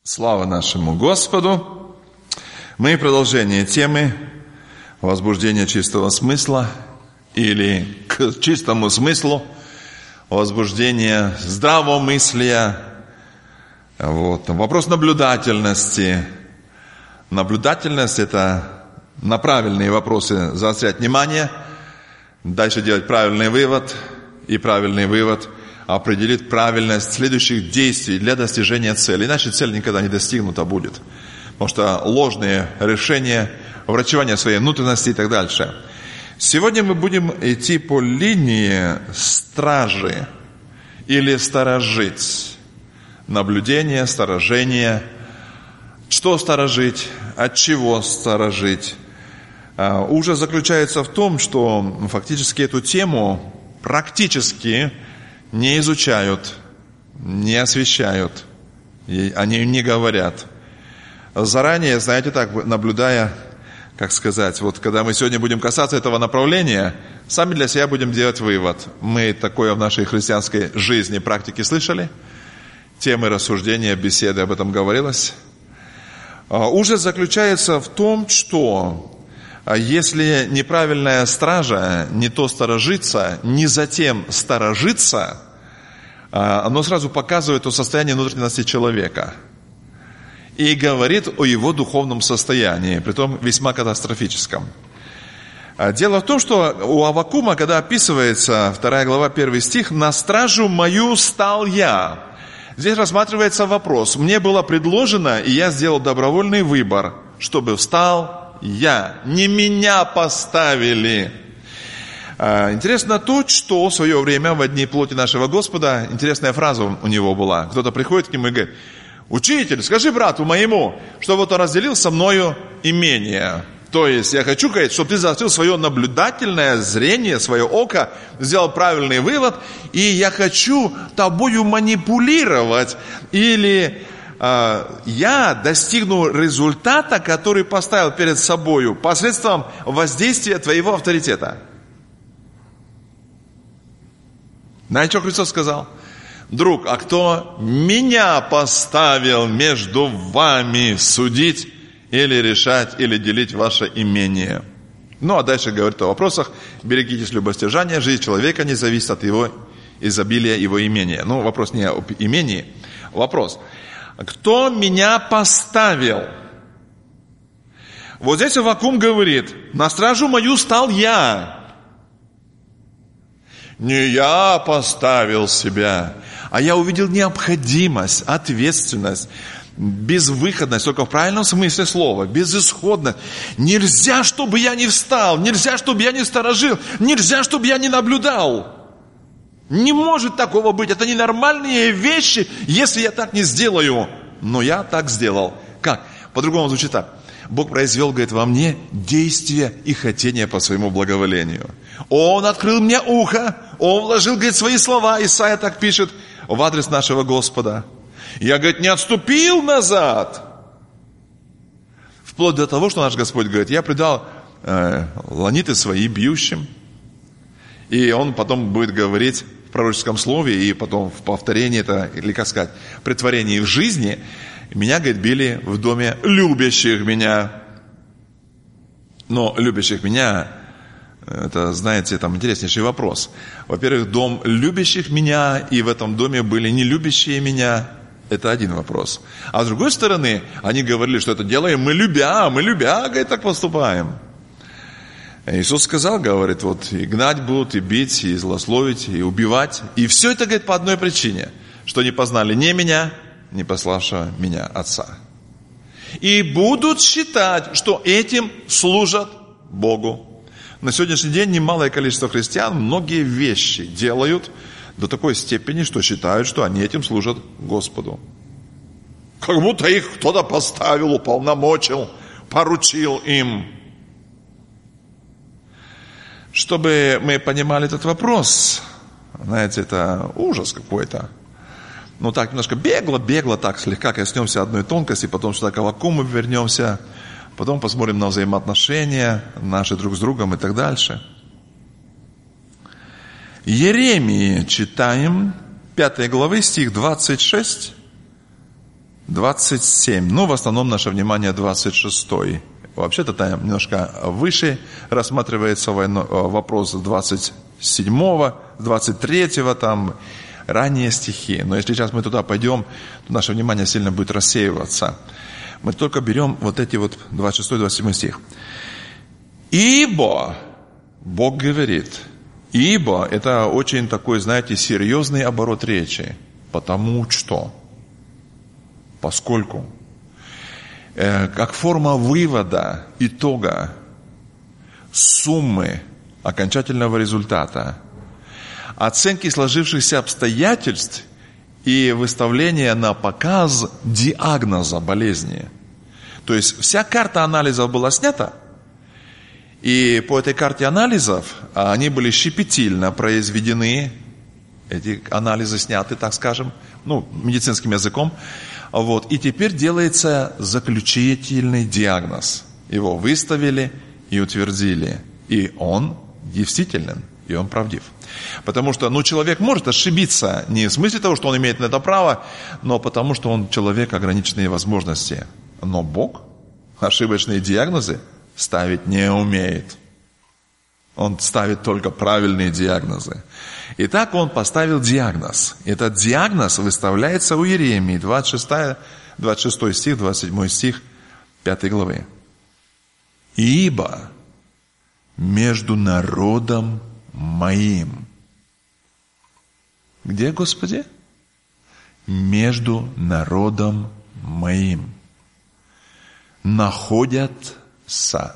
Слава нашему Господу! Мы в продолжении темы возбуждения чистого смысла или к чистому смыслу, возбуждения здравомыслия. Вопрос наблюдательности. Наблюдательность – это на правильные вопросы заострять внимание, дальше делать правильный вывод, и правильный вывод определит правильность следующих действий для достижения цели. Иначе цель никогда не достигнута будет. Потому что ложные решения, врачевание своей внутренности и так дальше. Сегодня мы будем идти по линии стражи или сторожить. Наблюдение, сторожение. Что сторожить? От чего сторожить? Ужас заключается в том, что фактически эту тему практически не изучают, не освещают, о ней не говорят. Заранее, знаете, так, наблюдая, как сказать, когда мы сегодня будем касаться этого направления, сами для себя будем делать вывод. Мы такое в нашей христианской жизни, практике слышали? Темы рассуждения, беседы, об этом говорилось. Ужас заключается в том, что если неправильная стража, не то сторожится, не затем сторожится, оно сразу показывает о состоянии внутренности человека и говорит о его духовном состоянии, притом весьма катастрофическом. Дело в том, что у Аввакума, когда описывается 2 глава, 1 стих, «На стражу мою стал я». Здесь рассматривается вопрос. Мне было предложено, и я сделал добровольный выбор, чтобы встал я. Не меня поставили. Интересно то, что в свое время, в дни плоти нашего Господа, интересная фраза у него была. Кто-то приходит к нему и говорит: «Учитель, скажи брату моему, что он разделил со мною имение». То есть, я хочу сказать, чтобы ты заострил свое наблюдательное зрение, свое око, сделал правильный вывод, и я хочу тобою манипулировать, или я достигну результата, который поставил перед собою посредством воздействия твоего авторитета. Знаете, что Христос сказал? Друг, а кто меня поставил между вами судить или решать, или делить ваше имение? Ну, а дальше говорит о вопросах. Берегитесь любостяжания, жизнь человека не зависит от его изобилия, его имения. Ну, вопрос не об имении. Вопрос. Кто меня поставил? Вот здесь Аввакум говорит: на стражу мою стал я. Не я поставил себя, а я увидел необходимость, ответственность, безвыходность, только в правильном смысле слова, безысходность. Нельзя, чтобы я не встал, нельзя, чтобы я не сторожил, нельзя, чтобы я не наблюдал. Не может такого быть, это ненормальные вещи, если я так не сделаю. Но я так сделал. Как? По-другому звучит так. Бог произвел, говорит, во мне действия и хотения по своему благоволению. Он открыл мне ухо, Он вложил, говорит, свои слова, Исайя так пишет, в адрес нашего Господа. Я, говорит, не отступил назад. Вплоть до того, что наш Господь говорит: я предал ланиты свои бьющим. И Он потом будет говорить в пророческом слове, и потом в повторении, это, или как сказать, претворении в жизни. Меня, говорит, били в доме любящих меня. Но любящих меня, это, знаете, там интереснейший вопрос. Во-первых, дом любящих меня, и в этом доме были не любящие меня. Это один вопрос. А с другой стороны, они говорили, что это делаем мы любя, говорит, так поступаем. Иисус сказал, говорит, и гнать будут, и бить, и злословить, и убивать. И все это, говорит, по одной причине, что не познали ни меня, не пославшего меня Отца. И будут считать, что этим служат Богу. На сегодняшний день немалое количество христиан многие вещи делают до такой степени, что считают, что они этим служат Господу. Как будто их кто-то поставил, уполномочил, поручил им. Чтобы мы понимали этот вопрос, знаете, это ужас какой-то. Ну так, немножко бегло так слегка коснемся одной тонкости, потом сюда к Аввакуму вернемся, потом посмотрим на взаимоотношения наши друг с другом и так дальше. Иеремии читаем, 5 главы, стих 26 27. Ну, в основном наше внимание 26. Вообще-то там немножко выше рассматривается вопрос 27, 23, там ранние стихи. Но если сейчас мы туда пойдем, то наше внимание сильно будет рассеиваться. Мы только берем вот эти вот 26-27 стих. Ибо, Бог говорит, ибо это очень такой, знаете, серьезный оборот речи. Потому что, поскольку, как форма вывода, итога, суммы окончательного результата, оценки сложившихся обстоятельств и выставления на показ диагноза болезни. То есть вся карта анализов была снята, и по этой карте анализов они были щепетильно произведены, эти анализы сняты, так скажем, медицинским языком. И теперь делается заключительный диагноз. Его выставили и утвердили. И он действителен, и он правдив. Потому что, человек может ошибиться не в смысле того, что он имеет на это право, но потому что он человек ограниченные возможности. Но Бог ошибочные диагнозы ставить не умеет. Он ставит только правильные диагнозы. Итак, он поставил диагноз. Этот диагноз выставляется у Иеремии, 26 стих, 27 стих 5 главы. «Ибо между народом моим». Где, Господи? Между народом моим. Находятся.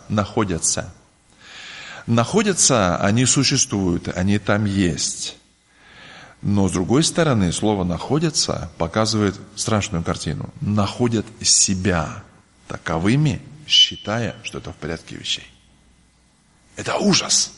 Находятся, они существуют, они там есть. Но, с другой стороны, слово «находятся» показывает страшную картину. Находят себя таковыми, считая, что это в порядке вещей. Это ужас.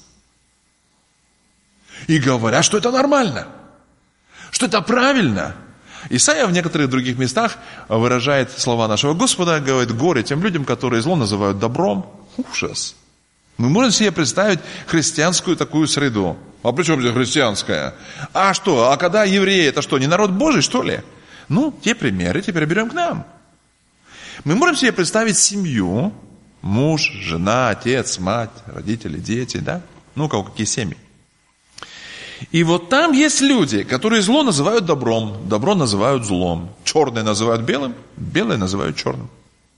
И говорят, что это нормально, что это правильно. Исайя в некоторых других местах выражает слова нашего Господа, говорит: горе тем людям, которые зло называют добром. Ужас. Мы можем себе представить христианскую такую среду. А при чем здесь христианская? А что? А когда евреи, это что, не народ Божий, что ли? Те примеры теперь берем к нам. Мы можем себе представить семью, муж, жена, отец, мать, родители, дети, да? У кого какие семьи. И вот там есть люди, которые зло называют добром, добро называют злом, черное называют белым, белое называют черным.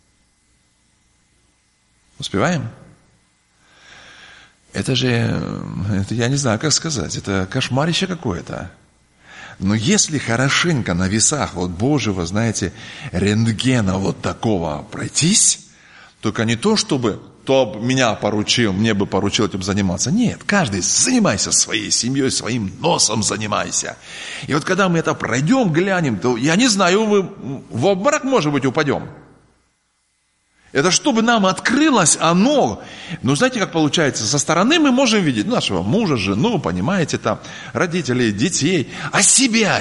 Успеваем? Это я не знаю, как сказать, это кошмарище какое-то. Но если хорошенько на весах Божьего, знаете, рентгена такого пройтись, только не то, чтобы кто меня поручил, мне бы поручил этим заниматься. Нет, каждый занимайся своей семьей, своим носом занимайся. И когда мы это пройдем, глянем, то, я не знаю, мы в обморок, может быть, упадем. Это чтобы нам открылось оно. Знаете, как получается? Со стороны мы можем видеть нашего мужа, жену, понимаете, там, родителей, детей. А себя.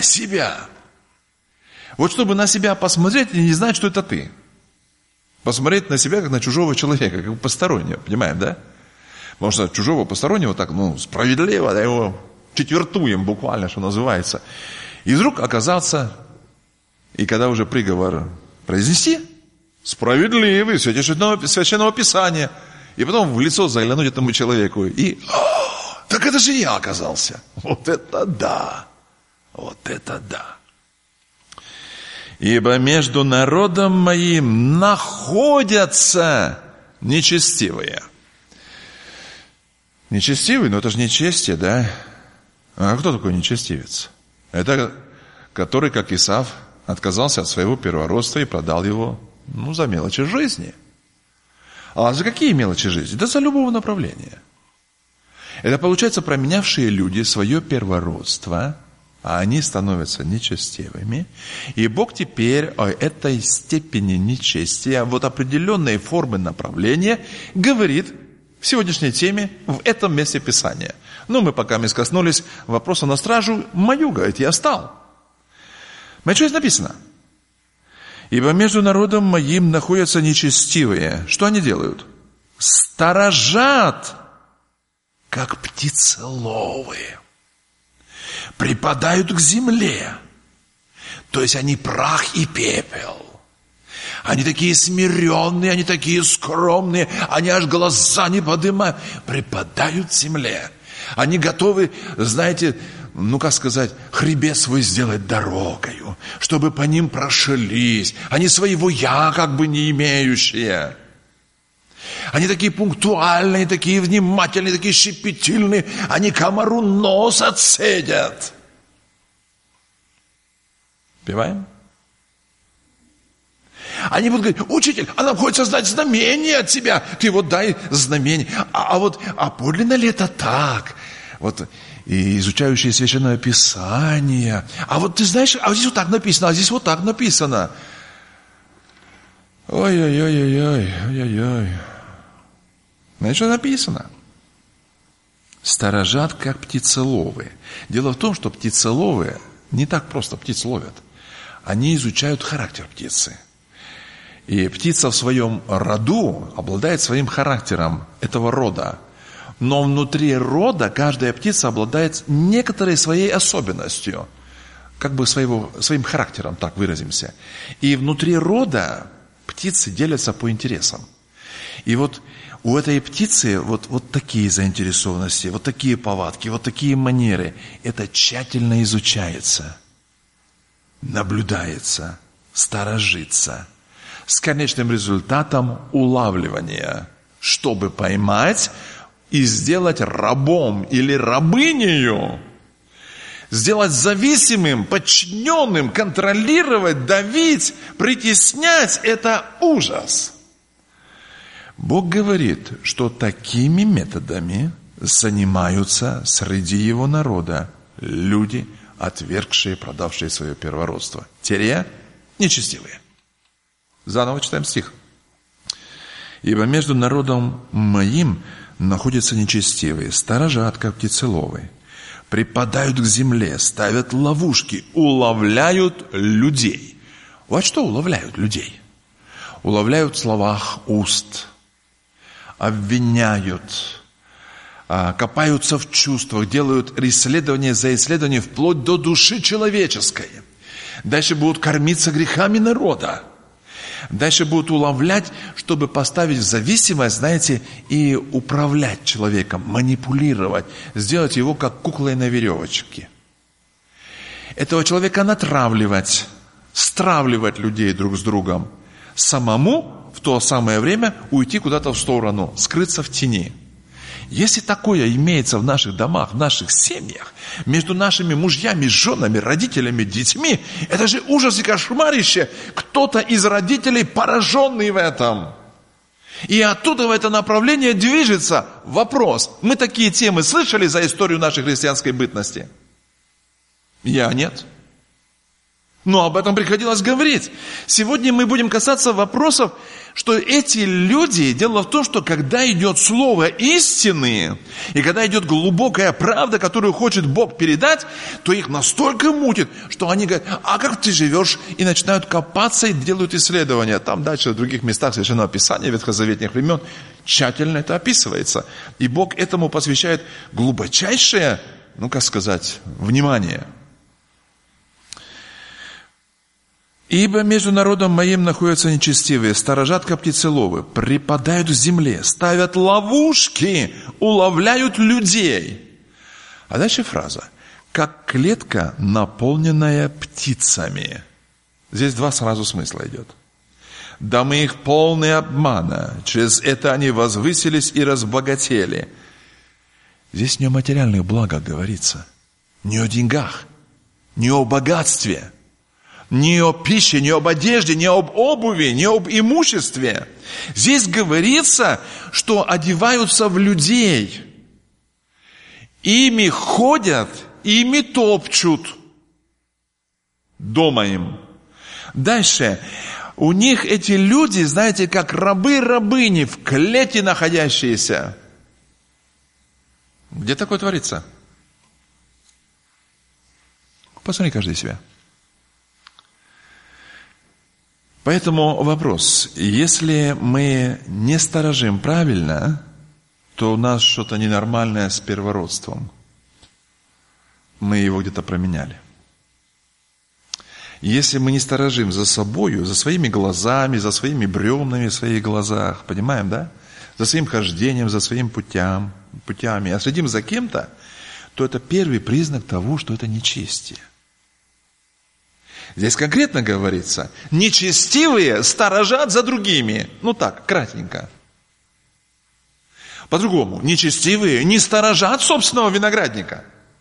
Чтобы на себя посмотреть и не знать, что это ты. Посмотреть на себя, как на чужого человека, как постороннего, понимаем, да? Потому что чужого постороннего так, справедливо, да, его четвертуем буквально, что называется. И вдруг оказаться, и когда уже приговор произнести, справедливый, священного Писания, и потом в лицо заглянуть этому человеку, и, так это же я оказался. Вот это да. Ибо между народом моим находятся нечестивые. Нечестивый, это же нечестие, да? А кто такой нечестивец? Это который, как Исав, отказался от своего первородства и продал его, за мелочи жизни. А за какие мелочи жизни? Да за любого направления. Это, получается, променявшие люди свое первородство, а они становятся нечестивыми. И Бог теперь о этой степени нечестия, определенные формы направления, говорит в сегодняшней теме, в этом месте Писания. Мы пока коснулись вопроса на стражу мою, говорит, я стал. Что здесь написано? Ибо между народом моим находятся нечестивые. Что они делают? Сторожат, как птицеловы. Припадают к земле. То есть они прах и пепел. Они такие смиренные, они такие скромные, они аж глаза не поднимают, припадают к земле. Они готовы, знаете, хребет свой сделать дорогою, чтобы по ним прошлись. Они своего «я» как бы не имеющие. Они такие пунктуальные, такие внимательные, такие щепетильные. Они комару нос отцедят. Понимаем? Они будут говорить: учитель, а нам хочется знать знамение от тебя. Ты вот дай знамение. А подлинно ли это так? Вот, и изучающие Священное Писание. А вот ты знаешь, а здесь вот так написано, а здесь вот так написано. Ой-ой-ой-ой-ой-ой-ой. Знаешь, что написано? Сторожат, как птицеловы. Дело в том, что птицеловы не так просто птиц ловят. Они изучают характер птицы. И птица в своем роду обладает своим характером этого рода. Но внутри рода каждая птица обладает некоторой своей особенностью. Как бы своим характером, так выразимся. И внутри рода птицы делятся по интересам. И вот у этой птицы вот такие заинтересованности, вот такие повадки, вот такие манеры. Это тщательно изучается, наблюдается, сторожится. С конечным результатом улавливания, чтобы поймать и сделать рабом или рабынею, сделать зависимым, подчиненным, контролировать, давить, притеснять – это ужас. Бог говорит, что такими методами занимаются среди его народа люди, отвергшие, продавшие свое первородство. Нечестивые. Заново читаем стих. «Ибо между народом моим находятся нечестивые, сторожат, как птицеловы, припадают к земле, ставят ловушки, уловляют людей». Вот что уловляют людей? Уловляют в словах уст, обвиняют, копаются в чувствах, делают исследования за исследование вплоть до души человеческой. Дальше будут кормиться грехами народа. Дальше будут уловлять, чтобы поставить в зависимость, знаете, и управлять человеком, манипулировать, сделать его как куклой на веревочке. Этого человека натравливать, стравливать людей друг с другом, самому в то самое время уйти куда-то в сторону, скрыться в тени. Если такое имеется в наших домах, в наших семьях, между нашими мужьями, женами, родителями, детьми, это же ужас и кошмарище. Кто-то из родителей пораженный в этом. И оттуда в это направление движется вопрос. Мы такие темы слышали за историю нашей христианской бытности? Я нет. Но об этом приходилось говорить. Сегодня мы будем касаться вопросов, что эти люди, дело в том, что когда идет слово истины, и когда идет глубокая правда, которую хочет Бог передать, то их настолько мутит, что они говорят: а как ты живешь? И начинают копаться и делают исследования. Там дальше в других местах Священного Писания, ветхозаветных времен, тщательно это описывается. И Бог этому посвящает глубочайшее, внимание. «Ибо между народом моим находятся нечестивые, сторожат, как птицеловы, припадают к земле, ставят ловушки, уловляют людей». А дальше фраза: «как клетка, наполненная птицами». Здесь два сразу смысла идет. «Домы их полны обмана, через это они возвысились и разбогатели». Здесь не о материальных благах говорится, не о деньгах, не о богатстве, не о пище, не об одежде, не об обуви, не об имуществе. Здесь говорится, что одеваются в людей. Ими ходят, ими топчут. Дома им. Дальше. У них эти люди, знаете, как рабы-рабыни в клете находящиеся. Где такое творится? Посмотри каждый себя. Поэтому вопрос: если мы не сторожим правильно, то у нас что-то ненормальное с первородством. Мы его где-то променяли. Если мы не сторожим за собою, за своими глазами, за своими бревнами в своих глазах, понимаем, да? За своим хождением, за своими путями, а следим за кем-то, то это первый признак того, что это нечестие. Здесь конкретно говорится, нечестивые сторожат за другими. Ну так, кратенько. По-другому, нечестивые не сторожат собственного виноградника.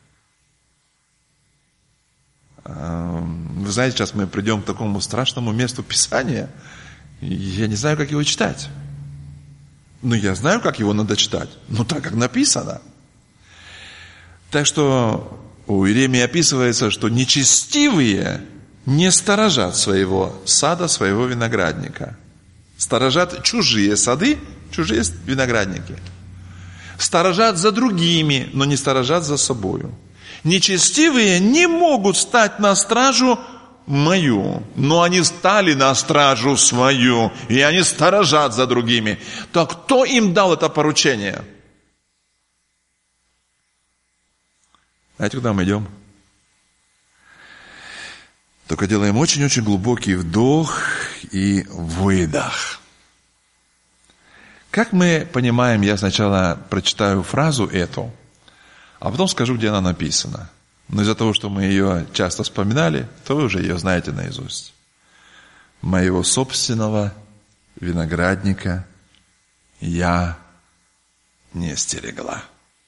Вы знаете, сейчас мы придем к такому страшному месту Писания. Я не знаю, как его читать. Но я знаю, как его надо читать. Ну, так, как написано. Так что у Иеремии описывается, что нечестивые не сторожат своего сада, своего виноградника. Сторожат чужие сады, чужие виноградники. Сторожат за другими, но не сторожат за собою. Нечестивые не могут стать на стражу мою, но они стали на стражу свою, и они сторожат за другими. То кто им дал это поручение? Знаете, куда мы идем? Только делаем очень-очень глубокий вдох и выдох. Как мы понимаем, я сначала прочитаю фразу эту, а потом скажу, где она написана. Но из-за того, что мы ее часто вспоминали, то вы уже ее знаете наизусть. Моего собственного виноградника я не стерегла.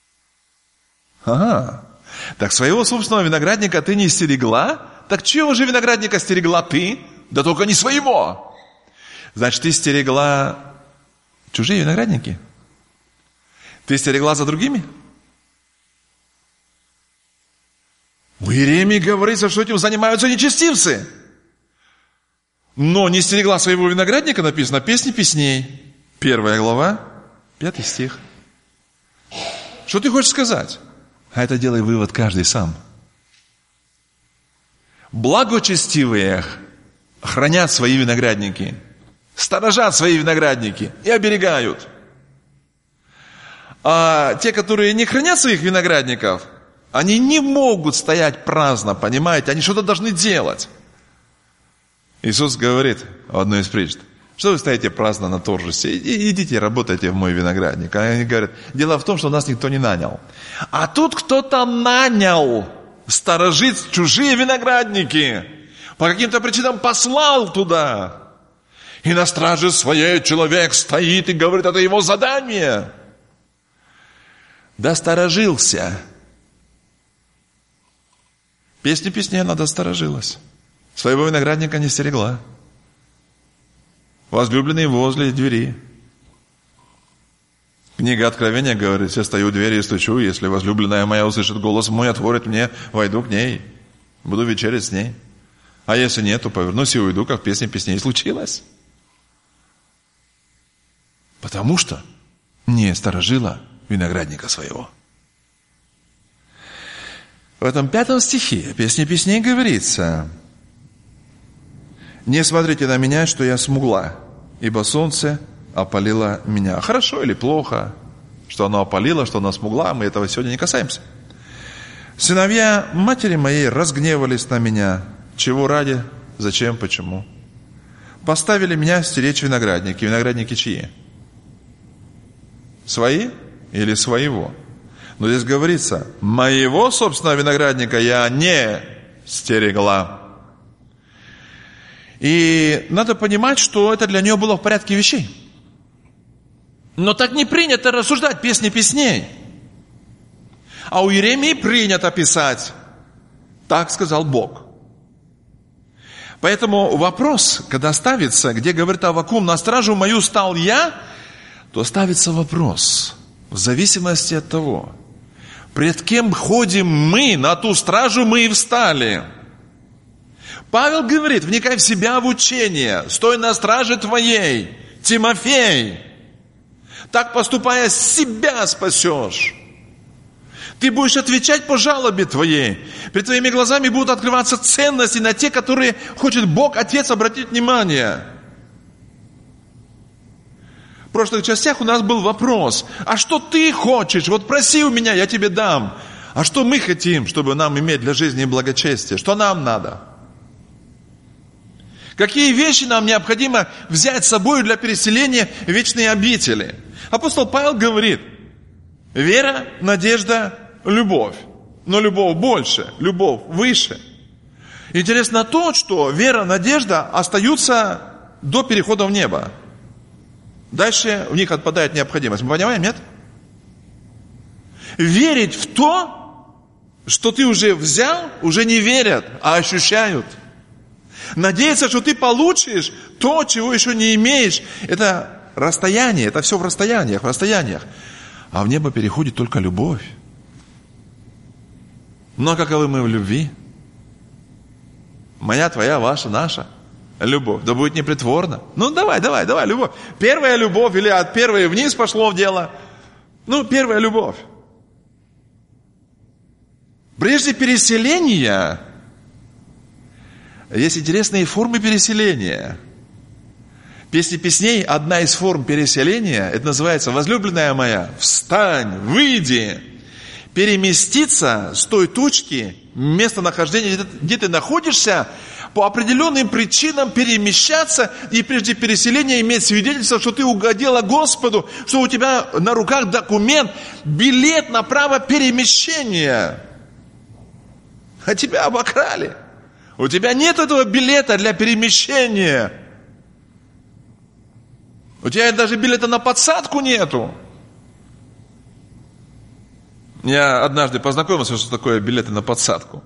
Ага. Так своего собственного виноградника ты не стерегла? Так чьего же виноградника стерегла ты? Да только не своего. Значит, ты стерегла чужие виноградники? Ты стерегла за другими? У Иеремии говорится, что этим занимаются нечестивцы. Но не стерегла своего виноградника, написано, Песни песней. 1 глава, 5 стих. Что ты хочешь сказать? А это делай вывод каждый сам. Благочестивые хранят свои виноградники, сторожат свои виноградники и оберегают. А те, которые не хранят своих виноградников, они не могут стоять праздно, понимаете? Они что-то должны делать. Иисус говорит в одной из притч, что вы стоите праздно на торжестве? Идите, работайте в мой виноградник. А они говорят, дело в том, что нас никто не нанял. А тут кто-то нанял сторожить чужие виноградники. По каким-то причинам послал туда. И на страже своей человек стоит и говорит, это его задание. Досторожился. Песни песней она досторожилась. Своего виноградника не стерегла. Возлюбленный возле двери. Книга Откровения говорит, я стою у двери и стучу, если возлюбленная моя услышит голос мой, отворит мне, войду к ней, буду вечерять с ней. А если нет, то повернусь и уйду, как в Песне песней случилось. Потому что не сторожила виноградника своего. В этом 5 стихе Песни песней говорится, не смотрите на меня, что я смугла, ибо солнце опалило меня. Хорошо или плохо, что оно опалило, что оно смугла, мы этого сегодня не касаемся. Сыновья матери моей разгневались на меня. Чего ради? Зачем? Почему? Поставили меня стеречь виноградники. Виноградники чьи? Свои или своего? Но здесь говорится, моего собственного виноградника я не стерегла. И надо понимать, что это для нее было в порядке вещей. Но так не принято рассуждать Песни песней. А у Иеремии принято писать. Так сказал Бог. Поэтому вопрос, когда ставится, где говорит Аввакум, на стражу мою стал я, то ставится вопрос, в зависимости от того, пред кем ходим мы, на ту стражу мы и встали. Павел говорит, вникай в себя, в учение, стой на страже твоей, Тимофей. Так поступая, себя спасешь. Ты будешь отвечать по жалобе твоей. Перед твоими глазами будут открываться ценности на те, которые хочет Бог, Отец, обратить внимание. В прошлых частях у нас был вопрос, а что ты хочешь? Вот проси у меня, я тебе дам. А что мы хотим, чтобы нам иметь для жизни и благочестия? Что нам надо? Какие вещи нам необходимо взять с собой для переселения в вечные обители? Апостол Павел говорит: вера, надежда, любовь. Но любовь больше, любовь выше. Интересно то, что вера, надежда остаются до перехода в небо. Дальше в них отпадает необходимость. Мы понимаем, нет? Верить в то, что ты уже взял, уже не верят, а ощущают. Надеяться, что ты получишь то, чего еще не имеешь. Это расстояние, это все в расстояниях. А в небо переходит только любовь. Но каковы мы в любви? Моя, твоя, ваша, наша любовь. Да будет непритворно. Ну давай, любовь. Первая любовь или от первой вниз пошло в дело? Первая любовь. Прежде переселения есть интересные формы переселения. Песни песней, одна из форм переселения, это называется: возлюбленная моя, встань, выйди. Переместиться с той точки, местонахождения, где ты находишься, по определенным причинам перемещаться, и прежде переселения иметь свидетельство, что ты угодила Господу, что у тебя на руках документ, билет на право перемещения. А тебя обокрали. У тебя нет этого билета для перемещения. У тебя даже билета на подсадку нету. Я однажды познакомился, что такое билеты на подсадку.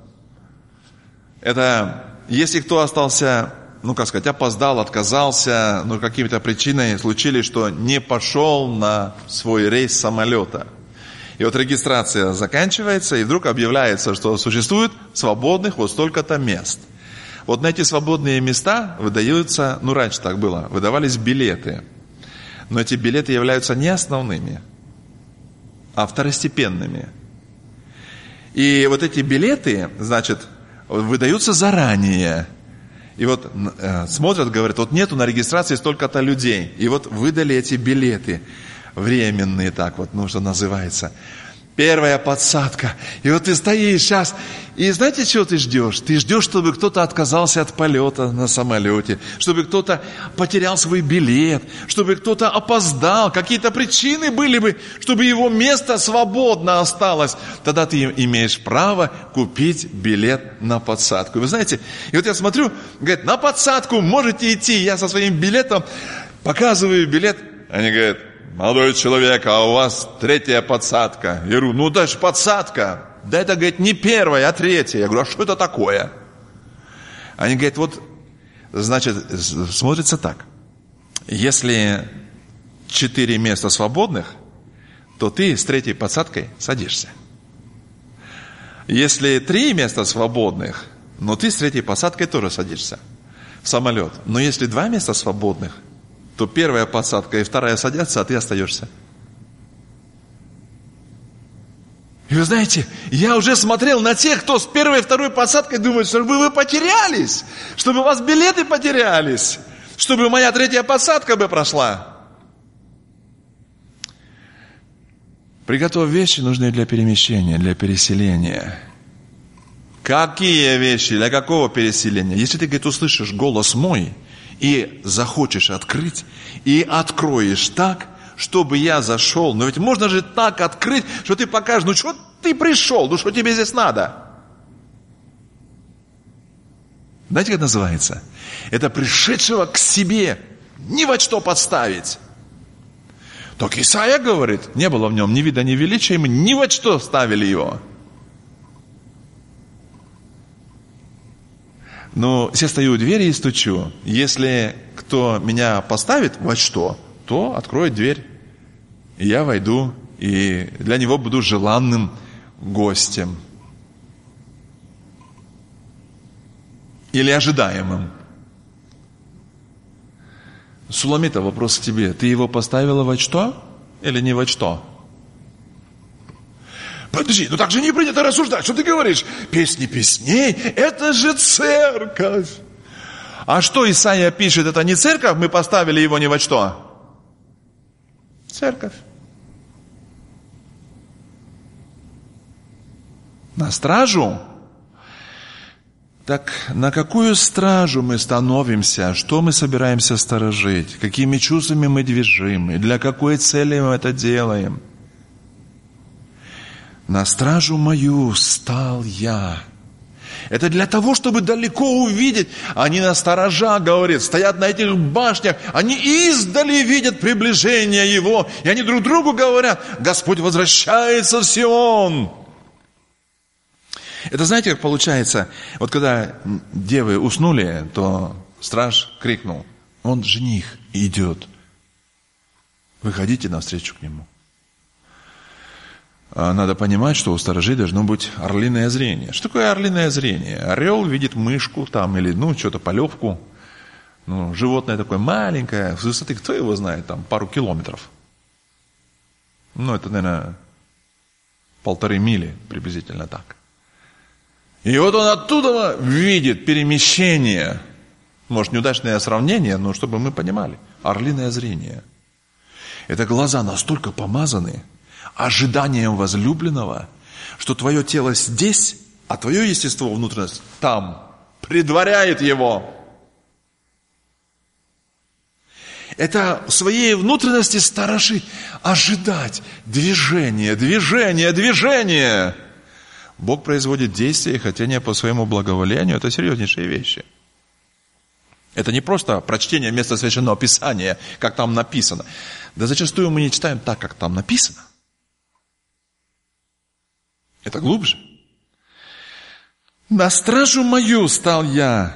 Это если кто остался, опоздал, отказался, какими-то причинами случились, что не пошел на свой рейс самолета. И вот регистрация заканчивается, и вдруг объявляется, что существует свободных вот столько-то мест. Вот на эти свободные места выдаются, раньше так было, выдавались билеты. Но эти билеты являются не основными, а второстепенными. И вот эти билеты, выдаются заранее. И вот смотрят, говорят, вот нету на регистрации столько-то людей. И вот выдали эти билеты. Временные, что называется. Первая подсадка. И вот ты стоишь сейчас. И знаете, чего ты ждешь? Ты ждешь, чтобы кто-то отказался от полета на самолете. Чтобы кто-то потерял свой билет. Чтобы кто-то опоздал. Какие-то причины были бы, чтобы его место свободно осталось. Тогда ты имеешь право купить билет на подсадку. Вы знаете, и вот я смотрю, говорит, на подсадку можете идти. Я со своим билетом показываю билет. Они говорят: молодой человек, а у вас 3-я подсадка. Я говорю, дальше подсадка. Да это, говорит, не 1-я, а 3-я. Я говорю, а что это такое? Они говорят, смотрится так. Если 4 места свободных, то ты с 3-й подсадкой садишься. Если 3 места свободных, ты с 3-й посадкой тоже садишься в самолет. Но если 2 места свободных, то 1-я посадка и 2-я садятся, а ты остаешься. И вы знаете, я уже смотрел на тех, кто с 1-й и 2-й посадкой думает, чтобы вы потерялись, чтобы у вас билеты потерялись, чтобы моя 3-я посадка бы прошла. Приготовь вещи, нужные для перемещения, для переселения. Какие вещи? Для какого переселения? Если ты, говорит, услышишь голос мой и захочешь открыть, и откроешь так, чтобы я зашел. Но ведь можно же так открыть, что ты покажешь, что ты пришел, что тебе здесь надо? Знаете, как это называется? Это пришедшего к себе ни во что подставить. Так Исаия говорит, не было в нем ни вида, ни величия, мы ни во что ставили его. Я стою у двери и стучу. Если кто меня поставит во что, то откроет дверь. И я войду, и для него буду желанным гостем. Или ожидаемым. Суламита, вопрос к тебе. Ты его поставила во что или не во что? Подожди, так же не принято рассуждать. Что ты говоришь? Песни песней, это же церковь. А что Исаия пишет, это не церковь, мы поставили его ни во что? Церковь. На стражу. Так на какую стражу мы становимся? Что мы собираемся сторожить? Какими чувствами мы движимы? Для какой цели мы это делаем? На стражу мою стал я. Это для того, чтобы далеко увидеть. Они на сторожа, говорит, стоят на этих башнях. Они издали видят приближение Его. И они друг другу говорят: Господь возвращается в Сион. Это знаете, как получается? Вот когда девы уснули, то страж крикнул: он жених идет. Выходите навстречу к нему. Надо понимать, что у сторожей должно быть орлиное зрение. Что такое орлиное зрение? Орел видит мышку там или, что-то, полевку. Животное такое маленькое, с высоты, кто его знает, там пару километров. Это, наверное, 1,5 мили, приблизительно так. И вот он оттуда видит перемещение. Может, неудачное сравнение, но чтобы мы понимали. Орлиное зрение. Это глаза настолько помазаны ожиданием возлюбленного, что твое тело здесь, а твое естество, внутренность там, предваряет его. Это в своей внутренности сторожить, ожидать движение. Бог производит действия и хотения по своему благоволению. Это серьезнейшие вещи. Это не просто прочтение места Священного Писания, как там написано. Да зачастую мы не читаем так, как там написано. Это глубже. На стражу мою стал я,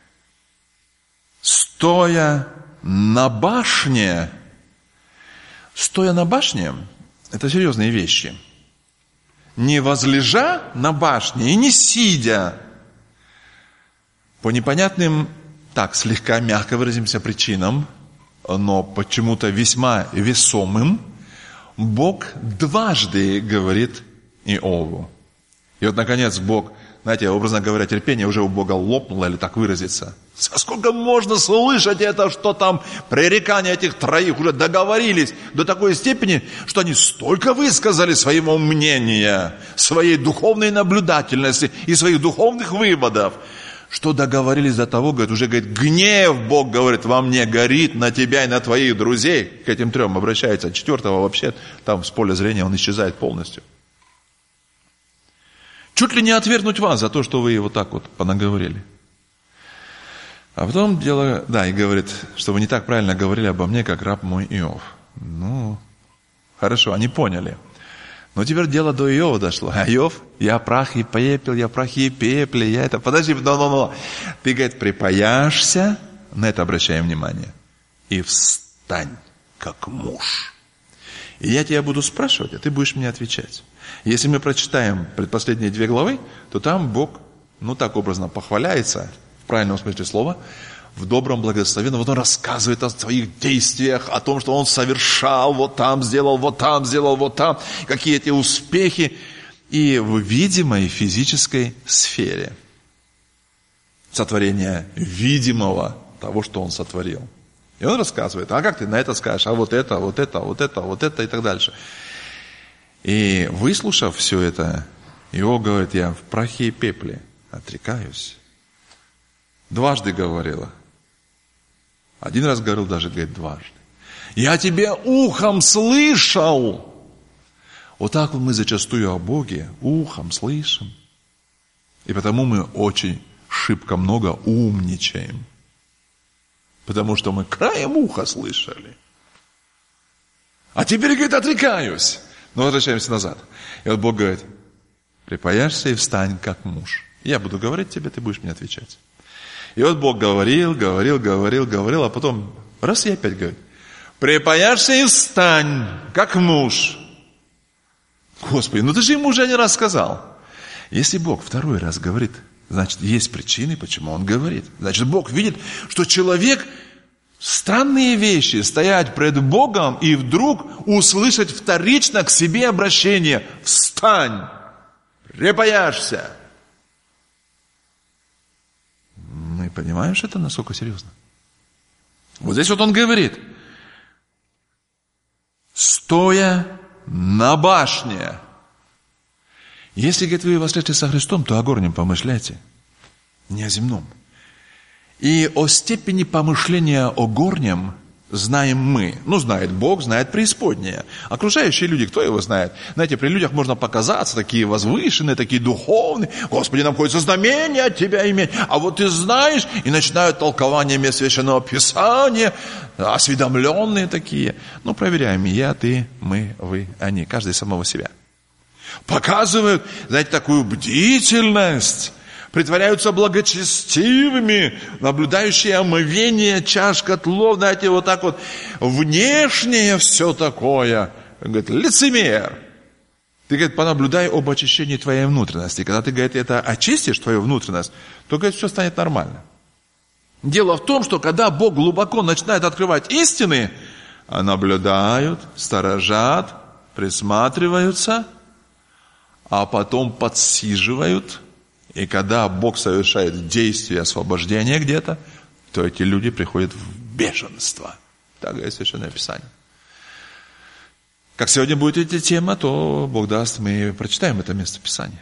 стоя на башне. Стоя на башне – это серьезные вещи. Не возлежа на башне и не сидя. По непонятным, слегка мягко выразимся, причинам, но почему-то весьма весомым, Бог дважды говорит Иову. И вот, наконец, Бог, образно говоря, терпение уже у Бога лопнуло, или так выразиться. Сколько можно слышать это, что там пререкания этих троих уже договорились до такой степени, что они столько высказали своего мнения, своей духовной наблюдательности и своих духовных выводов, что договорились до того, уже гнев, Бог говорит, во мне горит на тебя и на твоих друзей. К этим 3 обращается, 4-го вообще там с поля зрения он исчезает полностью. Чуть ли не отвергнуть вас за то, что вы его так понаговорили. А потом дело, и говорит, что вы не так правильно говорили обо мне, как раб мой Иов. Хорошо, они поняли. Но теперь дело до Иова дошло. А Иов, я прах и пепел, я это. Подожди, Ты, говорит, припаяшься, на это обращаем внимание, и встань, как муж. И я тебя буду спрашивать, а ты будешь мне отвечать. Если мы прочитаем предпоследние 2 главы, то там Бог, так образно похваляется, в правильном смысле слова, в добром, благословенном. Вот он рассказывает о своих действиях, о том, что он совершал, вот там сделал, вот там, какие эти успехи. И в видимой физической сфере сотворения видимого того, что он сотворил. И он рассказывает, а как ты на это скажешь, а вот это и так дальше. И выслушав все это, Иов говорит, я в прахе и пепле отрекаюсь. 2 говорила. 1 раз говорил, даже, говорит, 2. Я тебя ухом слышал. Вот так мы зачастую о Боге ухом слышим. И потому мы очень шибко много умничаем. Потому что мы краем уха слышали. А теперь, говорит, отрекаюсь. Но возвращаемся назад. И вот Бог говорит, припаяшься и встань, как муж. Я буду говорить тебе, ты будешь мне отвечать. И вот Бог говорил, а потом раз и опять говорит, припаяшься и встань, как муж. Господи, ты же ему уже 1 раз сказал. Если Бог 2 раз говорит, значит, есть причины, почему он говорит. Значит, Бог видит, что человек странные вещи, стоять пред Богом и вдруг услышать вторично к себе обращение. Встань, припаяшься. Мы понимаем, что это насколько серьезно. Вот здесь вот он говорит, стоя на башне. Если, говорит, вы воскресли со Христом, то о горнем помышляйте. не о земном. И о степени помышления о горнем знаем мы. Знает Бог, знает преисподняя. Окружающие люди, кто его знает? Знаете, при людях можно показаться такие возвышенные, такие духовные. Господи, нам хочется знамения от Тебя иметь. А вот Ты знаешь, и начинают толкование мест Священного Писания, осведомленные такие. Проверяем, я, ты, мы, вы, они, каждый самого себя. Показывают, знаете, такую бдительность, притворяются благочестивыми, наблюдающие омовение чаш, котлов, знаете, вот так вот, внешнее все такое. Говорит, лицемер. Ты, говорит, понаблюдай об очищении твоей внутренности. Когда ты, говорит, это очистишь, твою внутренность, то, говорит, все станет нормально. Дело в том, что когда Бог глубоко начинает открывать истины, наблюдают, сторожат, присматриваются, а потом подсиживают. И когда Бог совершает действие освобождения где-то, то эти люди приходят в бешенство. Так говорит Священное Писание. Как сегодня будет эта тема, то Бог даст, мы прочитаем это место Писания.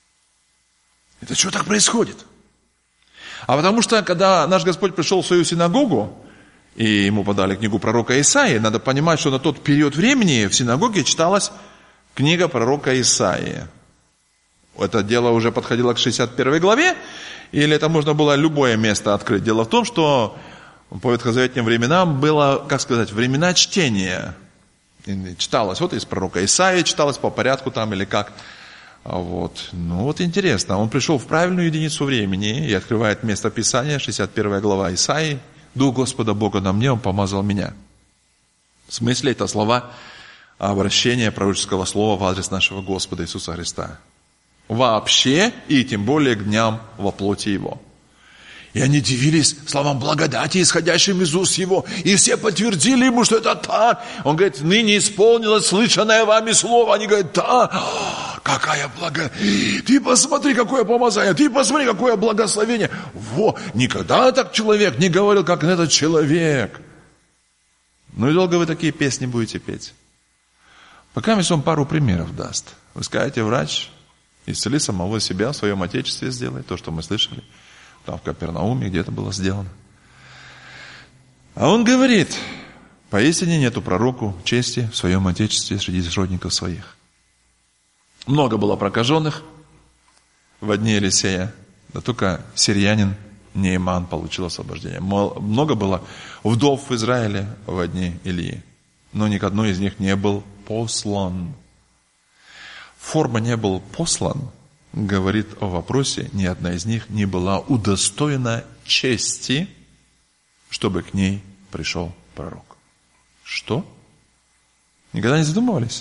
Это что так происходит? А потому что, когда наш Господь пришел в свою синагогу, и ему подали книгу пророка Исаии, надо понимать, что на тот период времени в синагоге читалась книга пророка Исаии. Это дело уже подходило к 61 главе, или это можно было любое место открыть. Дело в том, что по ветхозаветным временам было, времена чтения. Читалось из пророка Исаии, читалось по порядку там или как. Интересно. Он пришел в правильную единицу времени и открывает место Писания, 61 глава Исаии. «Дух Господа Бога на мне, Он помазал меня». В смысле, это слова обращения пророческого слова в адрес нашего Господа Иисуса Христа. Вообще, и тем более к дням во плоти Его. И они дивились словам благодати, исходящим из уст Его. И все подтвердили Ему, что это так. Он говорит, ныне исполнилось слышанное вами слово. Они говорят, да, какая благодать. Ты посмотри, какое помазание. Ты посмотри, какое благословение. Никогда так человек не говорил, как этот человек. И долго вы такие песни будете петь? Пока он пару примеров даст. Вы скажете, врач, исцели самого себя, в своем Отечестве сделай, то, что мы слышали. Там в Капернауме где-то было сделано. А он говорит, поистине нету пророку чести в своем Отечестве среди сродников своих. Много было прокаженных в дни Елисея, да только сириянин Нееман получил освобождение. Много было вдов в Израиле в дни Илии, но ни к одной из них не был послан. Форма «не был послан» говорит о вопросе, ни одна из них не была удостоена чести, чтобы к ней пришел пророк. Что? Никогда не задумывались?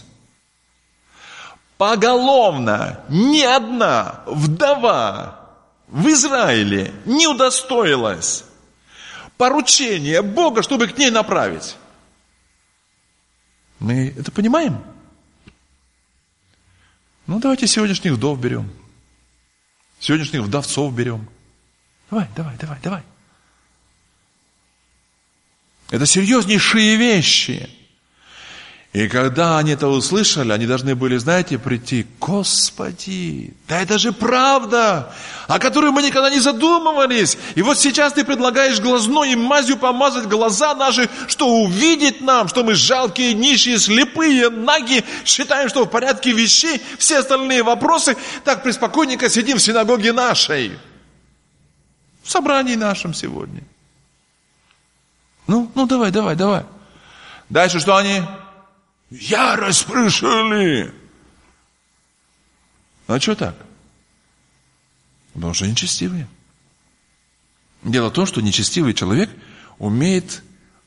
Поголовно ни одна вдова в Израиле не удостоилась поручения Бога, чтобы к ней направить. Мы это понимаем? Давайте сегодняшних вдов берем. Сегодняшних вдовцов берем. Давай. Это серьезнейшие вещи. И когда они это услышали, они должны были, прийти, Господи, да это же правда, о которой мы никогда не задумывались. И вот сейчас ты предлагаешь глазной и мазью помазать глаза наши, что увидеть нам, что мы жалкие, нищие, слепые, наги, считаем, что в порядке вещей, все остальные вопросы, так преспокойненько сидим в синагоге нашей, в собрании нашем сегодня. Давай. Дальше что они? Ярость пришли. А что так? Потому что нечестивые. Дело в том, что нечестивый человек умеет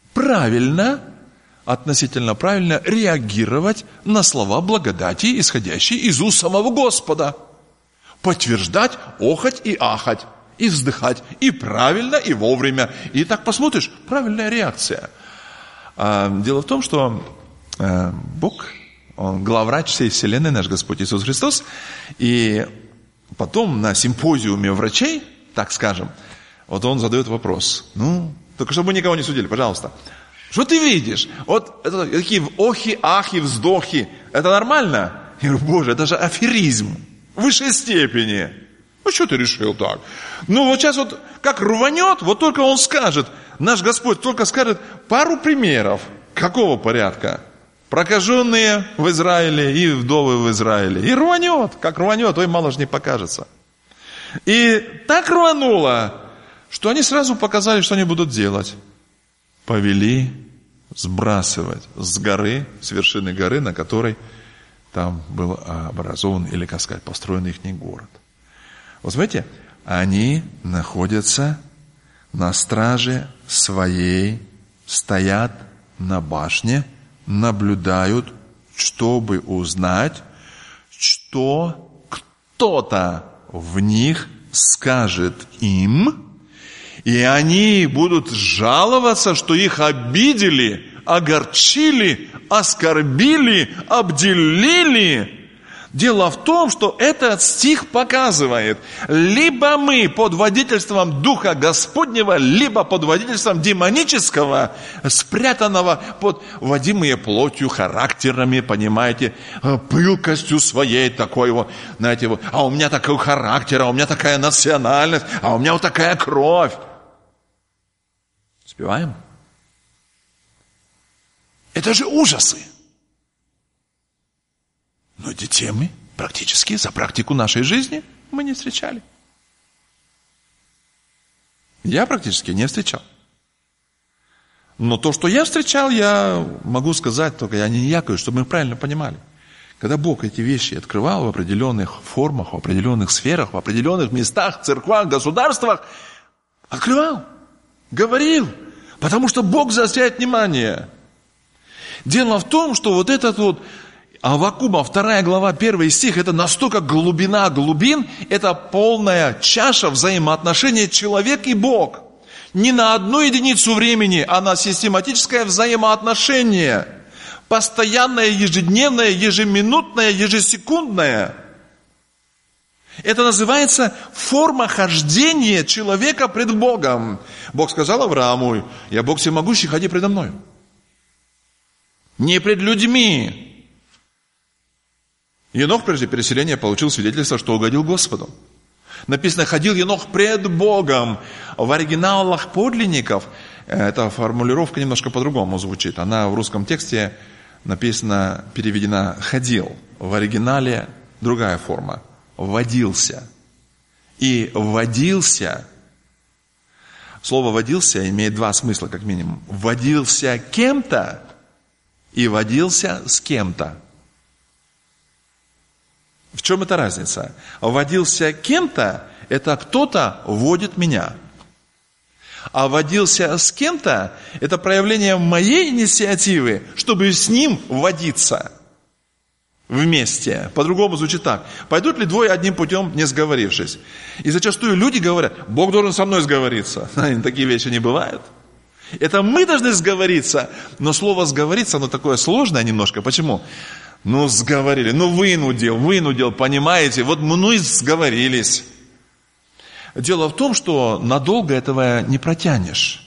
относительно правильно реагировать на слова благодати, исходящие из уст самого Господа. Подтверждать, охать и ахать, и вздыхать, и правильно, и вовремя. И так посмотришь, правильная реакция. Дело в том, что Бог, Он главврач всей вселенной, наш Господь Иисус Христос. И потом на симпозиуме врачей, так скажем, Он задает вопрос. Только чтобы мы никого не судили, пожалуйста. Что ты видишь? Это такие охи, ахи, вздохи. Это нормально? Я говорю, Боже, это же аферизм в высшей степени. Ну, что ты решил так? Ну, вот сейчас вот как рванет, вот только он скажет, наш Господь только скажет пару примеров. Какого порядка? Прокаженные в Израиле и вдовы в Израиле. И рванет, как рванет, ой, мало же не покажется. И так рвануло, что они сразу показали, что они будут делать. Повели сбрасывать с горы, с вершины горы, на которой там был образован, или, как сказать, построен их город. Вот смотрите, они находятся на страже своей, стоят на башне, наблюдают, чтобы узнать, что кто-то в них скажет им, и они будут жаловаться, что их обидели, огорчили, оскорбили, обделили. Дело в том, что этот стих показывает, либо мы под водительством Духа Господнего, либо под водительством демонического, спрятанного под водимые плотью, характерами, понимаете, пылкостью своей, такой вот, знаете, вот, а у меня такой характер, а у меня такая национальность, а у меня вот такая кровь. Успеваем? Это же ужасы. Но эти темы практически за практику нашей жизни мы не встречали. Я практически не встречал. Но то, что я встречал, я могу сказать, только я не якаю, чтобы мы правильно понимали. Когда Бог эти вещи открывал в определенных формах, в определенных сферах, в определенных местах, церквах, государствах, открывал, говорил, потому что Бог заостряет внимание. Дело в том, что вот этот вот Аввакума, 2 глава, 1 стих, это настолько глубина глубин, это полная чаша взаимоотношения человек и Бог. Не на одну единицу времени, а на систематическое взаимоотношение. Постоянное, ежедневное, ежеминутное, ежесекундное. Это называется форма хождения человека пред Богом. Бог сказал Аврааму: «Я Бог всемогущий, ходи предо мною». Не пред людьми. Енох прежде переселения получил свидетельство, что угодил Господу. Написано, ходил Енох пред Богом. В оригиналах подлинников эта формулировка немножко по-другому звучит. Она в русском тексте написана, переведена «ходил». В оригинале другая форма. «Водился». И «водился». Слово «водился» имеет два смысла, как минимум. «Водился кем-то» и «водился с кем-то». В чем эта разница? Водился кем-то, это кто-то водит меня. А водился с кем-то, это проявление моей инициативы, чтобы с ним водиться вместе. По-другому звучит так. Пойдут ли двое одним путем, не сговорившись? И зачастую люди говорят: Бог должен со мной сговориться. Такие вещи не бывают. Это мы должны сговориться. Но слово «сговориться», оно такое сложное немножко. Почему? Ну, сговорили, вынудил, понимаете? Вот мы сговорились. Дело в том, что надолго этого не протянешь.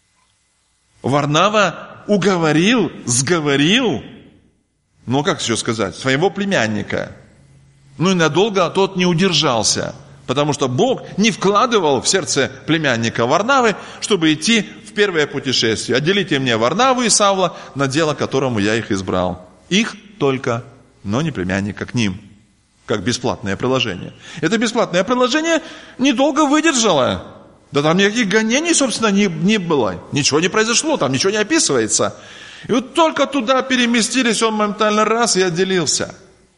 Варнава уговорил, сговорил, ну, как еще сказать, своего племянника. Ну, и надолго тот не удержался, потому что Бог не вкладывал в сердце племянника Варнавы, чтобы идти в первое путешествие. Отделите мне Варнаву и Савла на дело, которому я их избрал. Их только, но не племянника к ним, как бесплатное приложение. Это бесплатное приложение недолго выдержало. Да там никаких гонений, собственно, не было. Ничего не произошло, там ничего не описывается. И вот только туда переместились, он моментально раз и отделился.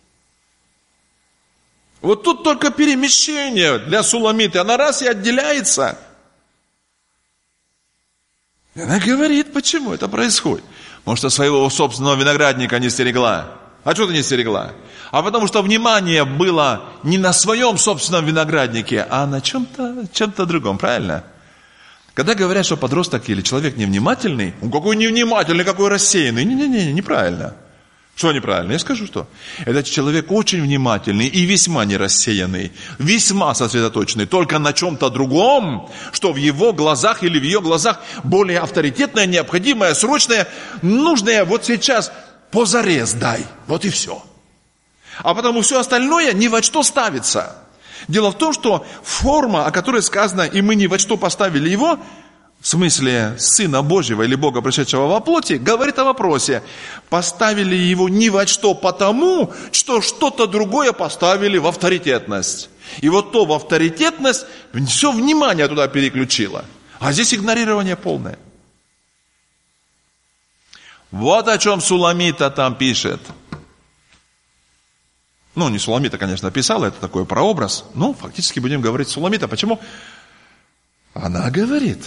Вот тут только перемещение для Суламиты, она раз и отделяется. И она говорит, почему это происходит. Может, что своего собственного виноградника не стерегла. А что ты не стерегла? А потому что внимание было не на своем собственном винограднике, а на чем-то другом, правильно? Когда говорят, что подросток или человек невнимательный, он какой невнимательный, какой рассеянный. Неправильно. Что неправильно? Я скажу, что. Этот человек очень внимательный и весьма не рассеянный, весьма сосредоточенный только на чем-то другом, что в его глазах или в ее глазах более авторитетное, необходимое, срочное, нужное вот сейчас позарез дай. Вот и все. А потому все остальное ни во что ставится. Дело в том, что форма, о которой сказано, и мы ни во что поставили его, в смысле Сына Божьего или Бога, пришедшего во плоти, говорит о вопросе, поставили его ни во что потому, что что-то другое поставили в авторитетность. И вот то в авторитетность все внимание туда переключило. А здесь игнорирование полное. Вот о чем Суламита там пишет. Ну, не Суламита, конечно, писала, это такой прообраз. Но фактически будем говорить Суламита. Почему? Она говорит: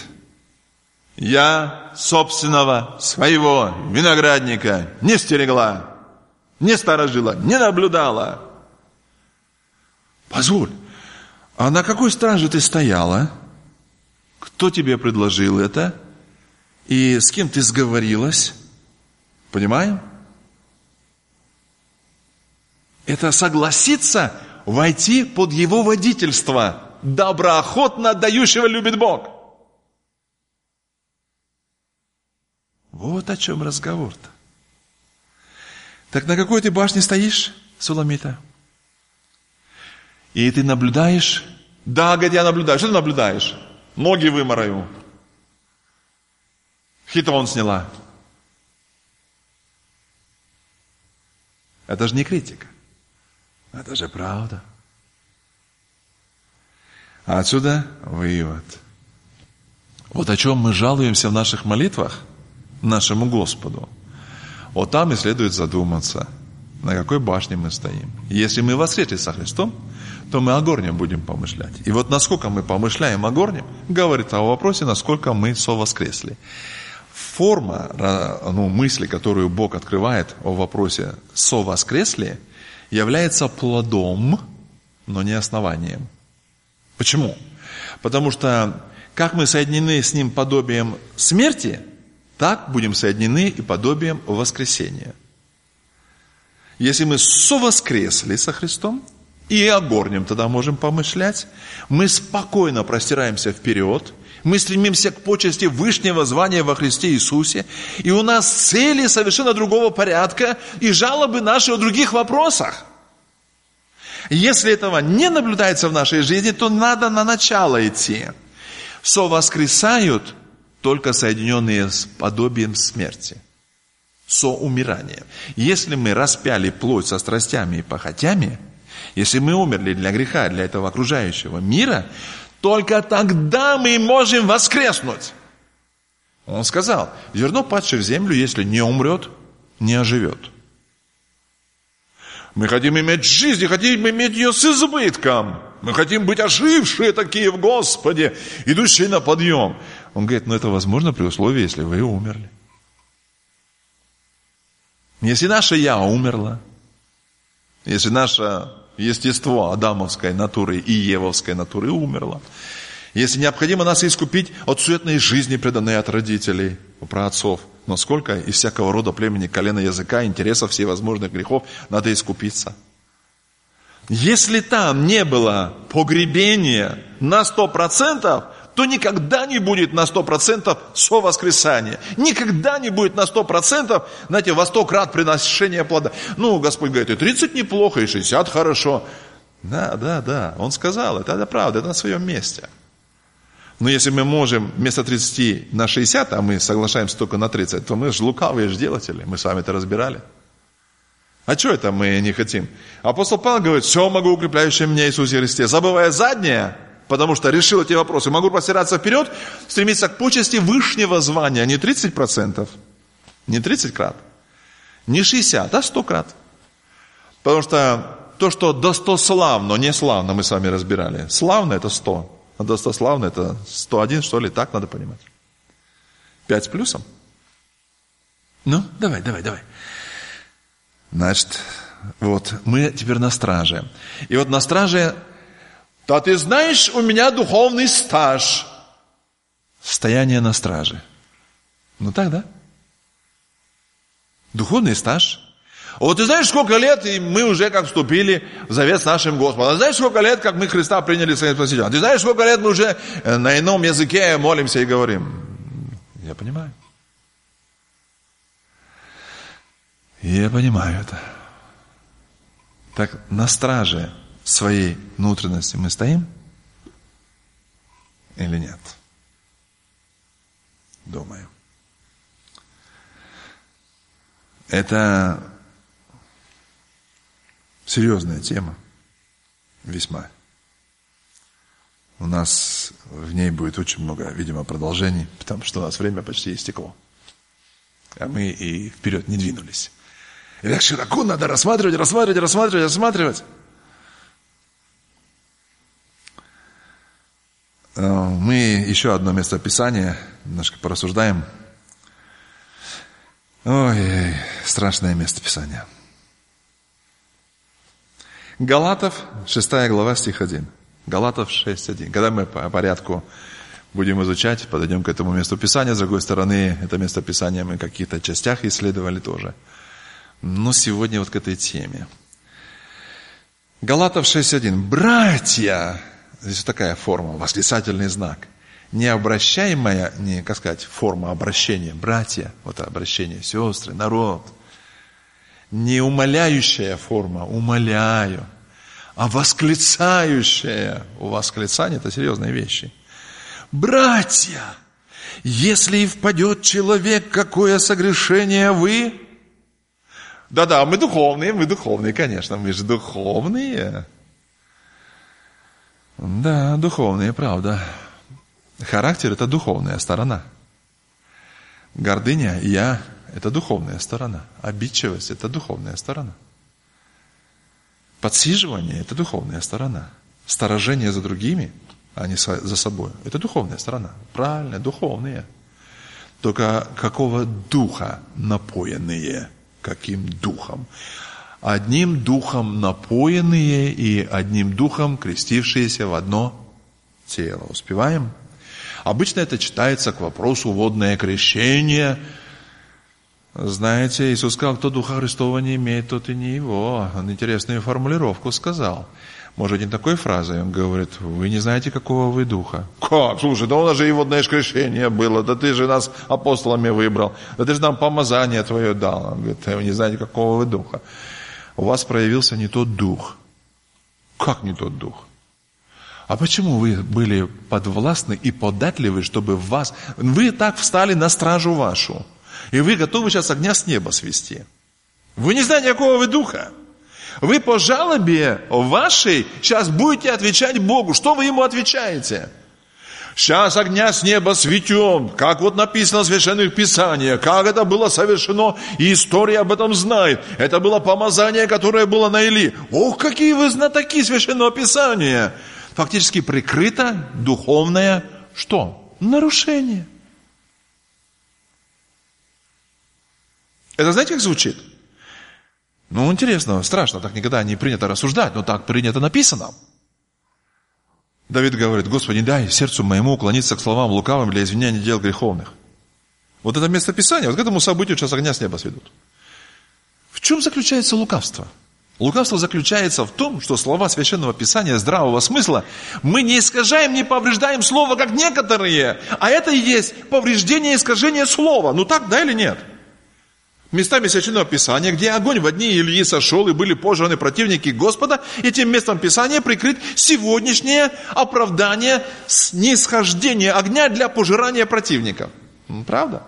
я собственного своего виноградника не стерегла, не сторожила, не наблюдала. Позволь, а на какой страже ты стояла? Кто тебе предложил это? И с кем ты сговорилась? Понимаем? Это согласиться войти под его водительство. Доброохотно дающего любит Бог. Вот о чем разговор-то. Так на какой ты башне стоишь, Суламита? И ты наблюдаешь? Да, говорит, я наблюдаю. Что ты наблюдаешь? Ноги вымораю. Хитон сняла. Это же не критика. Это же правда. А отсюда вывод. Вот о чем мы жалуемся в наших молитвах нашему Господу. Вот там и следует задуматься, на какой башне мы стоим. Если мы воскресли со Христом, то мы о горнем будем помышлять. И вот насколько мы помышляем о горнем, говорит о вопросе, насколько мы совоскресли. Форма мысли, которую Бог открывает о вопросе совоскресли, является плодом, но не основанием. Почему? Потому что как мы соединены с Ним подобием смерти, так будем соединены и подобием воскресения. Если мы совоскресли со Христом, и о горнем тогда можем помышлять, мы спокойно простираемся вперед, мы стремимся к почести вышнего звания во Христе Иисусе, и у нас цели совершенно другого порядка и жалобы наши о других вопросах. Если этого не наблюдается в нашей жизни, то надо на начало идти. Совоскресают только соединенные с подобием смерти, соумиранием. Если мы распяли плоть со страстями и похотями, если мы умерли для греха, для этого окружающего мира, только тогда мы можем воскреснуть. Он сказал: зерно, падшее в землю, если не умрет, не оживет. Мы хотим иметь жизнь, и хотим иметь ее с избытком. Мы хотим быть ожившие такие в Господе, идущие на подъем. Он говорит: но это возможно при условии, если вы умерли. Если наше «я» умерло, если наше естество адамовской натуры и евовской натуры умерло, если необходимо нас искупить от суетной жизни, преданной от родителей, праотцов, но сколько из всякого рода племени, колена, языка, интересов, всевозможных грехов надо искупиться. Если там не было погребения на 100%, то никогда не будет на 100% совоскресания. Никогда не будет на 100%, знаете, во 100 крат приношения плода. Ну, Господь говорит, и 30 неплохо, и 60 хорошо. Да, Он сказал, это правда, это на своем месте. Но если мы можем вместо 30 на 60, а мы соглашаемся только на 30, то мы же лукавые же делатели, мы с вами это разбирали. А что это мы не хотим? Апостол Павел говорит: все могу укрепляющее меня Иисусе Христе, забывая заднее, потому что решил эти вопросы, могу простираться вперед, стремиться к почести вышнего звания, не 30%, не 30 крат, не 60, а 100 крат. Потому что то, что достославно, не славно, мы с вами разбирали. Славно это 100. А достославно это 101, что ли, так надо понимать. 5 с плюсом. Ну, давай. Значит, вот, мы теперь на страже. И вот на страже, да ты знаешь, у меня духовный стаж. Стояние на страже. Ну так, да? Духовный стаж. Вот ты знаешь, сколько лет, и мы уже как вступили в завет с нашим Господом. А знаешь, сколько лет, как мы Христа приняли своим Спасителем. А ты знаешь, сколько лет мы уже на ином языке молимся и говорим. Я понимаю. Я понимаю это. Так на страже своей внутренности мы стоим или нет? Думаю. Это серьезная тема, весьма. У нас в ней будет очень много, видимо, продолжений, потому что у нас время почти истекло. А мы и вперед не двинулись. И так широко надо рассматривать. Мы еще одно место Писания немножко порассуждаем. Ой, страшное место Писания. Галатов, 6 глава, стих 1. Галатов 6:1. Когда мы по порядку будем изучать, подойдем к этому месту Писания. С другой стороны, это место Писания мы в каких-то частях исследовали тоже. Но сегодня вот к этой теме. Галатов 6:1. Братья, здесь такая форма, восклицательный знак. Не обращаемая, не, как сказать, форма обращения. Братья, вот обращение, сестры, народ. Не умоляющая форма, умоляю. А восклицающая. У восклицания это серьезные вещи. Братья, если и впадет человек, какое согрешение вы? Да-да, мы духовные, конечно, мы же духовные. Да, духовные, правда. Характер – это духовная сторона. Гордыня, я – это духовная сторона. Обидчивость – это духовная сторона. Подсиживание – это духовная сторона. Сторожение за другими, а не за собой – это духовная сторона. Правильно, духовные. Только какого духа напоенные? Каким духом? Одним духом напоенные и одним духом крестившиеся в одно тело. Успеваем? Обычно это читается к вопросу водное крещение. Знаете, Иисус сказал, кто Духа Христова не имеет, тот и не его. Он интересную формулировку сказал. Может, не такой фразой. Он говорит, вы не знаете, какого вы Духа. Как? Слушай, да у нас же и водное крещение было. Да ты же нас апостолами выбрал. Да ты же нам помазание твое дал. Он говорит, вы не знаете, какого вы Духа. У вас проявился не тот Дух. Как не тот Дух? А почему вы были подвластны и податливы, чтобы вас... Вы так встали на стражу вашу. И вы готовы сейчас огня с неба свести. Вы не знаете, какого вы духа. Вы по жалобе вашей сейчас будете отвечать Богу. Что вы ему отвечаете? Сейчас огня с неба светем, как вот написано в Священных Писаниях, как это было совершено, и история об этом знает. Это было помазание, которое было на Илии. Ох, какие вы знатоки Священного Писания! Фактически прикрыто духовное что? Нарушение. Это знаете, как звучит? Ну, интересно, страшно, так никогда не принято рассуждать, но так принято написано. Давид говорит, Господи, не дай сердцу моему уклониться к словам лукавым для извинения дел греховных. Вот это место Писания, вот к этому событию сейчас огня с неба сведут. В чем заключается лукавство? Лукавство заключается в том, что слова Священного Писания здравого смысла мы не искажаем, не повреждаем слово, как некоторые, а это и есть повреждение и искажение слова. Ну так, да или нет? Местами Священного Писания, где огонь в дни Илии сошел и были пожраны противники Господа, этим местом Писания прикрыт сегодняшнее оправдание снисхождения огня для пожирания противников. Правда?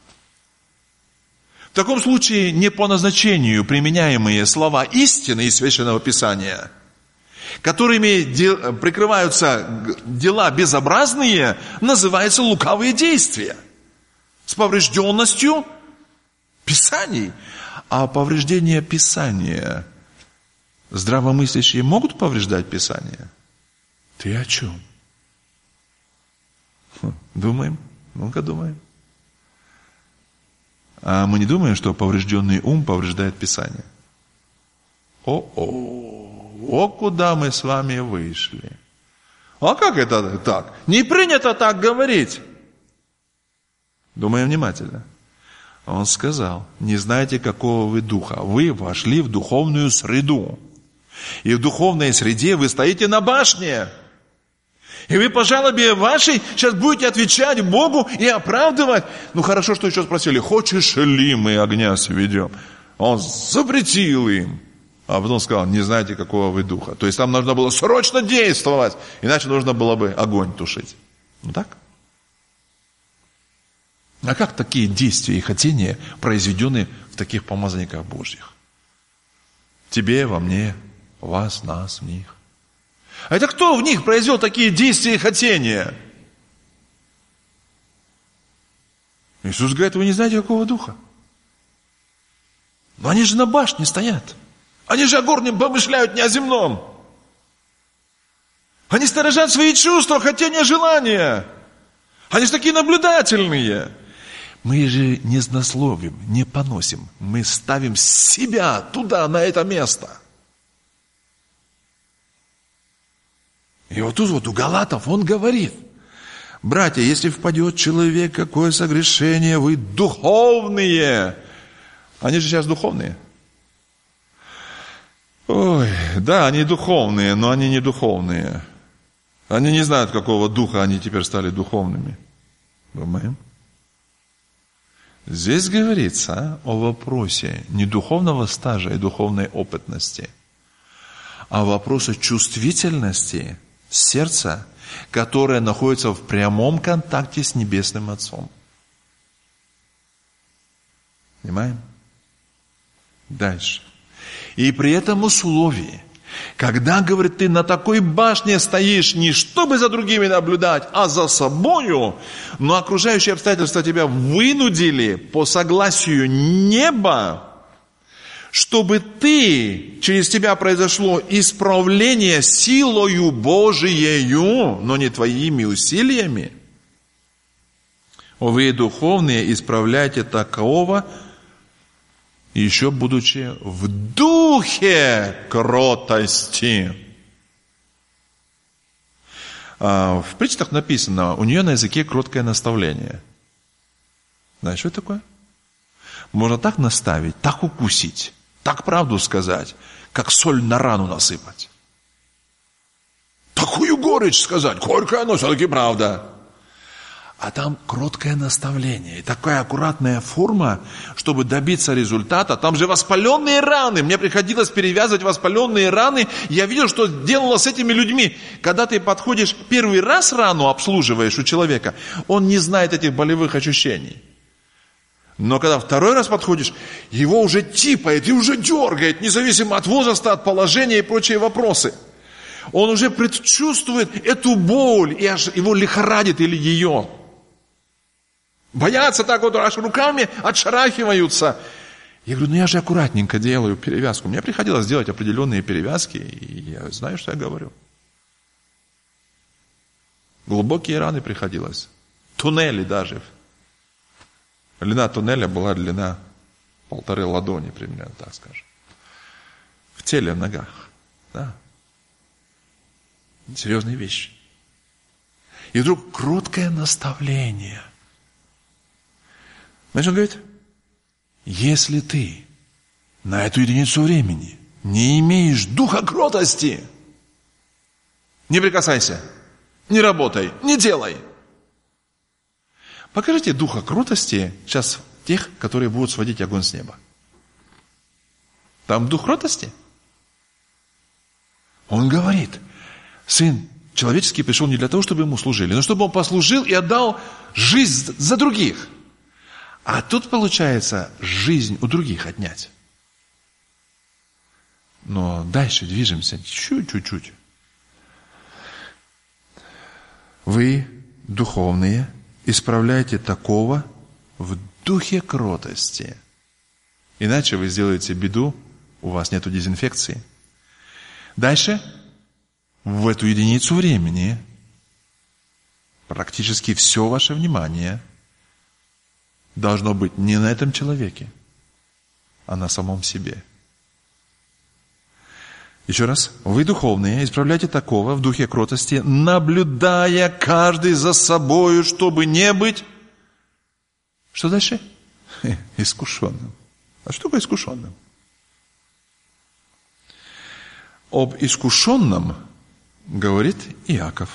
В таком случае не по назначению применяемые слова истины из Священного Писания, которыми прикрываются дела безобразные, называются лукавые действия с поврежденностью Писаний. А повреждения Писания здравомыслящие могут повреждать Писание? Ты о чем? Думаем? Ну-ка думаем. А мы не думаем, что поврежденный ум повреждает Писание? О, куда мы с вами вышли. А как это так? Не принято так говорить. Думаем внимательно. Он сказал, не знаете, какого вы духа. Вы вошли в духовную среду. И в духовной среде вы стоите на башне. И вы по жалобе вашей сейчас будете отвечать Богу и оправдывать. Ну хорошо, что еще спросили, хочешь ли мы огня сведем? Он запретил им. А потом сказал, не знаете, какого вы духа. То есть там нужно было срочно действовать, иначе нужно было бы огонь тушить. Ну так? А как такие действия и хотения произведены в таких помазанниках Божьих? Тебе, во мне, вас, нас, в них. А это кто в них произвел такие действия и хотения? Иисус говорит, вы не знаете, какого духа. Но они же на башне стоят. Они же о горнем помышляют, не о земном. Они сторожат свои чувства, хотения, желания. Они же такие наблюдательные. Мы же не злословим, не поносим. Мы ставим себя туда, на это место. И вот тут вот у Галатов он говорит, братья, если впадет человек, какое согрешение, вы духовные. Они же сейчас духовные. Ой, да, они духовные, но они не духовные. Они не знают, какого духа они теперь стали духовными. Думаем? Здесь говорится о вопросе не духовного стажа и духовной опытности, а вопросе чувствительности сердца, которое находится в прямом контакте с Небесным Отцом. Понимаем? Дальше. И при этом условии, когда, говорит, ты на такой башне стоишь не чтобы за другими наблюдать, а за собою, но окружающие обстоятельства тебя вынудили по согласию неба, чтобы ты, через тебя произошло исправление силою Божиею, но не твоими усилиями. Вы, духовные, исправляйте такового, еще будучи в духе кротости. В притчах написано, у нее на языке кроткое наставление. Знаешь, что это такое? Можно так наставить, так укусить, так правду сказать, как соль на рану насыпать. Такую горечь сказать, горькая, но все-таки правда. А там кроткое наставление. И такая аккуратная форма, чтобы добиться результата. Там же воспаленные раны. Мне приходилось перевязывать воспаленные раны. Я видел, что делала с этими людьми. Когда ты подходишь первый раз рану обслуживаешь у человека, он не знает этих болевых ощущений. Но когда второй раз подходишь, его уже типает и уже дергает, независимо от возраста, от положения и прочие вопросы. Он уже предчувствует эту боль, и аж его лихорадит или ее. Боятся так вот, аж руками отшарахиваются. Я говорю, я же аккуратненько делаю перевязку. Мне приходилось делать определенные перевязки, и я знаю, что я говорю. Глубокие раны приходилось. Туннели даже. Длина туннеля была длина 1,5 ладони, примерно, так скажем. В теле, в ногах. Да. Серьезные вещи. И вдруг кроткое наставление. Знаешь, он говорит, если ты на эту единицу времени не имеешь духа кротости, не прикасайся, не работай, не делай. Покажите духа кротости сейчас тех, которые будут сводить огонь с неба. Там дух кротости. Он говорит, Сын человеческий пришел не для того, чтобы ему служили, но чтобы он послужил и отдал жизнь за других. А тут, получается, жизнь у других отнять. Но дальше движемся чуть-чуть. Вы, духовные, исправляйте такого в духе кротости. Иначе вы сделаете беду, у вас нет дезинфекции. Дальше, в эту единицу времени, практически все ваше внимание должно быть не на этом человеке, а на самом себе. Еще раз. Вы, духовные, исправляйте такого в духе кротости, наблюдая каждый за собою, чтобы не быть... Что дальше? Искушенным. А что такое искушенным? Об искушенном говорит Иаков.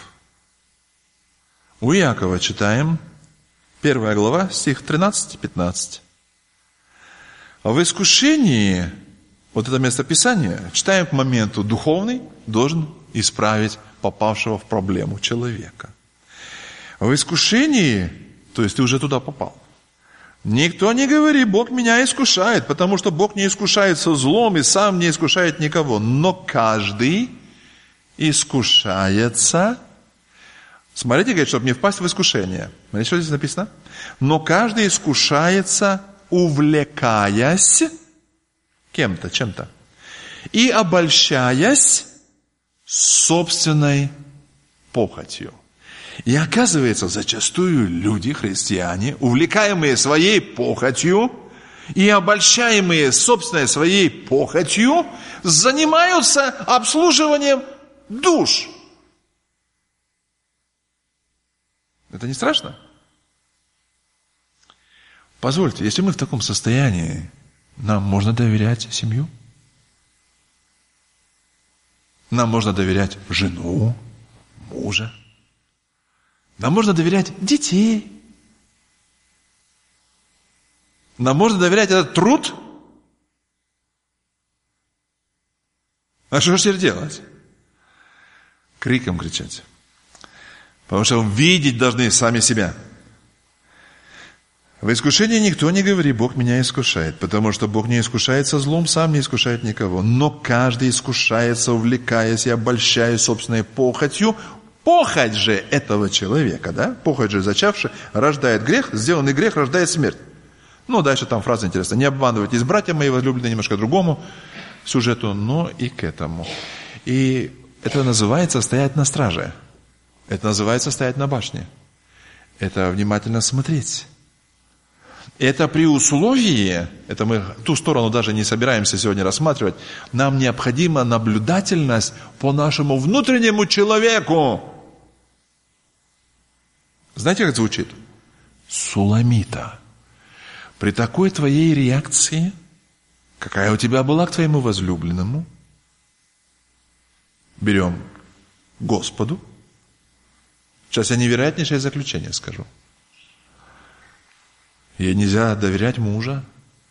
У Иакова читаем 1 глава, стих 13-15. В искушении вот это местописание, читаем к моменту духовный, должен исправить попавшего в проблему человека. В искушении, то есть ты уже туда попал. Никто не говори, Бог меня искушает, потому что Бог не искушается злом и сам не искушает никого. Но каждый искушается. Смотрите, говорит, чтобы не впасть в искушение. Смотрите, что здесь написано? Но каждый искушается, увлекаясь кем-то, чем-то, и обольщаясь собственной похотью. И оказывается, зачастую люди, христиане, увлекаемые своей похотью и обольщаемые собственной своей похотью, занимаются обслуживанием душ. Это не страшно? Позвольте, если мы в таком состоянии, нам можно доверять семью? Нам можно доверять жену, мужа. Нам можно доверять детей. Нам можно доверять этот труд. А что же теперь делать? Криком кричать. Потому что видеть должны сами себя. В искушении никто не говорит, Бог меня искушает, потому что Бог не искушается злом, сам не искушает никого. Но каждый искушается, увлекаясь и обольщаясь собственной похотью. Похоть же этого человека, да? Похоть же зачавшая рождает грех, сделанный грех рождает смерть. Ну, дальше там фраза интересная. Не обманывайтесь, братья мои возлюбленные, немножко к другому сюжету, но и к этому. И это называется стоять на страже. Это называется стоять на башне. Это внимательно смотреть. Это при условии, это мы ту сторону даже не собираемся сегодня рассматривать, нам необходима наблюдательность по нашему внутреннему человеку. Знаете, как это звучит? Суламита. При такой твоей реакции, какая у тебя была к твоему возлюбленному, берем Господу. Сейчас я невероятнейшее заключение скажу. Ей нельзя доверять мужа,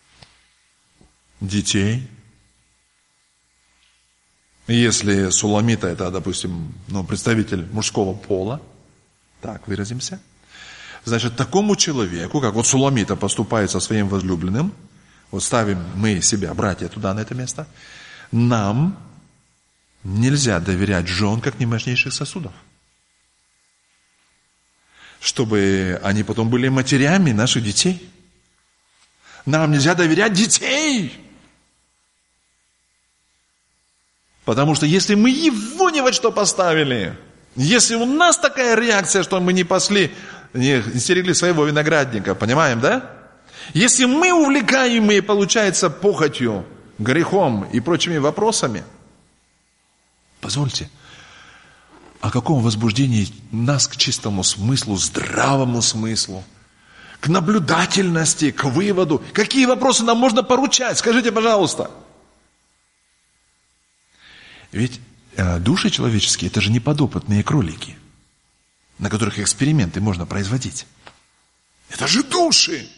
детей. Если Суламита это, допустим, представитель мужского пола, так выразимся, значит, такому человеку, как вот Суламита поступает со своим возлюбленным, вот ставим мы себя, братья, туда, на это место, нам нельзя доверять жен, как немощнейших сосудов. Чтобы они потом были матерями наших детей. Нам нельзя доверять детей. Потому что если мы его ни во что поставили, если у нас такая реакция, что мы не пасли, не стерегли своего виноградника, понимаем, да? Если мы увлекаемые, получается, похотью, грехом и прочими вопросами, позвольте, о каком возбуждении нас к чистому смыслу, здравому смыслу, к наблюдательности, к выводу? Какие вопросы нам можно поручать? Скажите, пожалуйста. Ведь души человеческие – это же не подопытные кролики, на которых эксперименты можно производить. Это же души.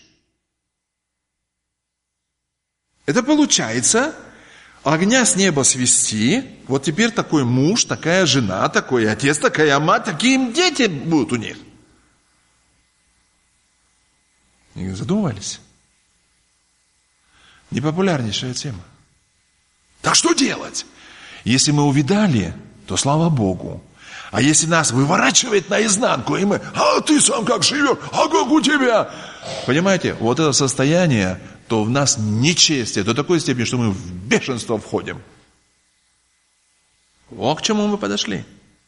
Это получается... Огня с неба свести, вот теперь такой муж, такая жена, такой отец, такая мать, такие дети будут у них. И задумывались. Непопулярнейшая тема. Так что делать? Если мы увидали, то слава Богу. А если нас выворачивает наизнанку, и мы, а ты сам как живешь, а как у тебя? Понимаете, вот это состояние, то в нас нечестие до такой степени, что мы в бешенство входим. Вот к чему мы подошли.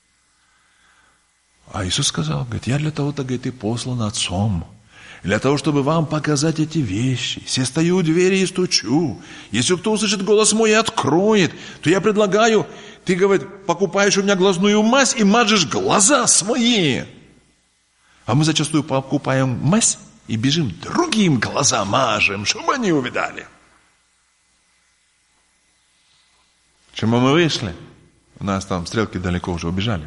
А Иисус сказал, говорит, я для того-то, говорит, и послан Отцом, для того, чтобы вам показать эти вещи. Се стою у двери и стучу. Если кто услышит голос мой и откроет, то я предлагаю, ты, говорит, покупаешь у меня глазную мазь и мажешь глаза свои. А мы зачастую покупаем мазь и бежим другим глаза мажем, чтобы они увидали. Чему мы вышли? У нас там стрелки далеко уже убежали.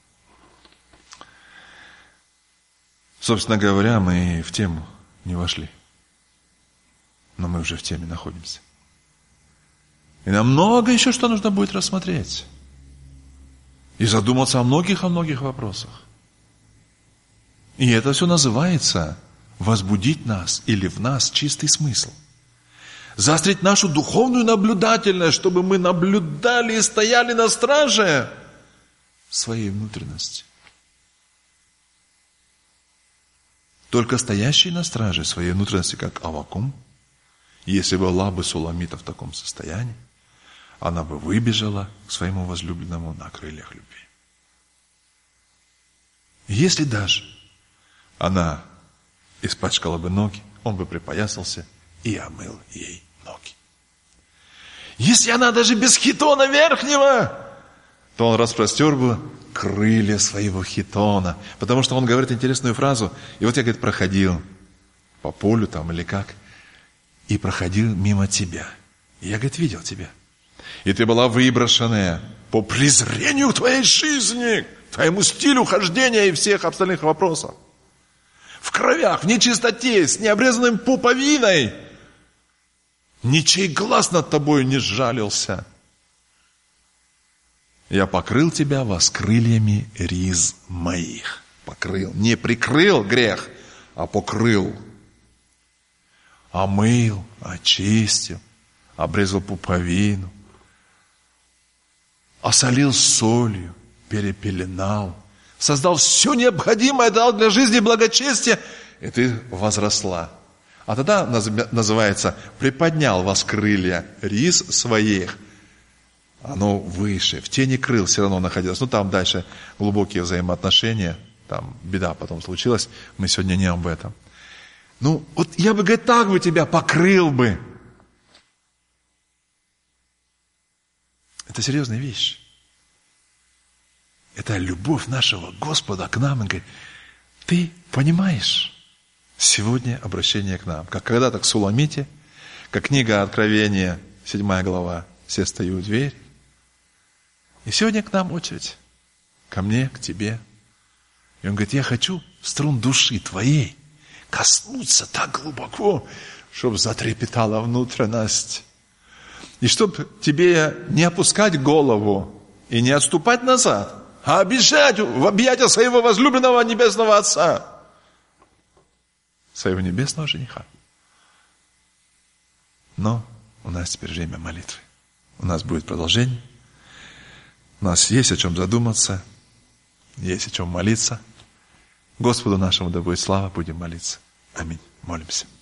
Собственно говоря, мы в тему не вошли. Но мы уже в теме находимся. И нам много еще что нужно будет рассмотреть. И задуматься о многих вопросах. И это все называется возбудить нас или в нас чистый смысл. Заострить нашу духовную наблюдательность, чтобы мы наблюдали и стояли на страже своей внутренности. Только стоящий на страже своей внутренности, как Аввакум, если была бы Суламита в таком состоянии, она бы выбежала к своему возлюбленному на крыльях любви. Если даже она испачкала бы ноги, он бы припоясался и омыл ей ноги. Если она даже без хитона верхнего, то он распростер бы крылья своего хитона. Потому что он говорит интересную фразу. И вот я, говорит, проходил по полю там или как, и проходил мимо тебя. И я, говорит, видел тебя. И ты была выброшенная по презрению к твоей жизни, к твоему стилю хождения и всех остальных вопросов. В кровях, в нечистоте, с необрезанным пуповиной. Ничей глаз над тобой не сжалился. Я покрыл тебя воскрыльями риз моих. Покрыл. Не прикрыл грех, а покрыл. Омыл, очистил, обрезал пуповину. Осолил солью, перепеленал. Создал все необходимое, дал для жизни благочестие. И ты возросла. А тогда называется приподнял воскрылья риз своих. Оно выше, в тени крыл все равно находилось. Ну, там дальше глубокие взаимоотношения, там беда потом случилась, мы сегодня не об этом. Ну, вот я бы, говорит, так бы тебя покрыл бы. Это серьезная вещь. Это любовь нашего Господа к нам. Он говорит, ты понимаешь сегодня обращение к нам, как когда-то к Суламите, как книга Откровения, 7 глава, все стою у двери. И сегодня к нам очередь. Ко мне, к тебе. И он говорит, я хочу струн души твоей коснуться так глубоко, чтобы затрепетала внутренность. И чтобы тебе не опускать голову и не отступать назад, а бежать в объятия своего возлюбленного небесного Отца, своего небесного жениха. Но у нас теперь время молитвы. У нас будет продолжение. У нас есть о чем задуматься, есть о чем молиться. Господу нашему да будет слава, будем молиться. Аминь. Молимся.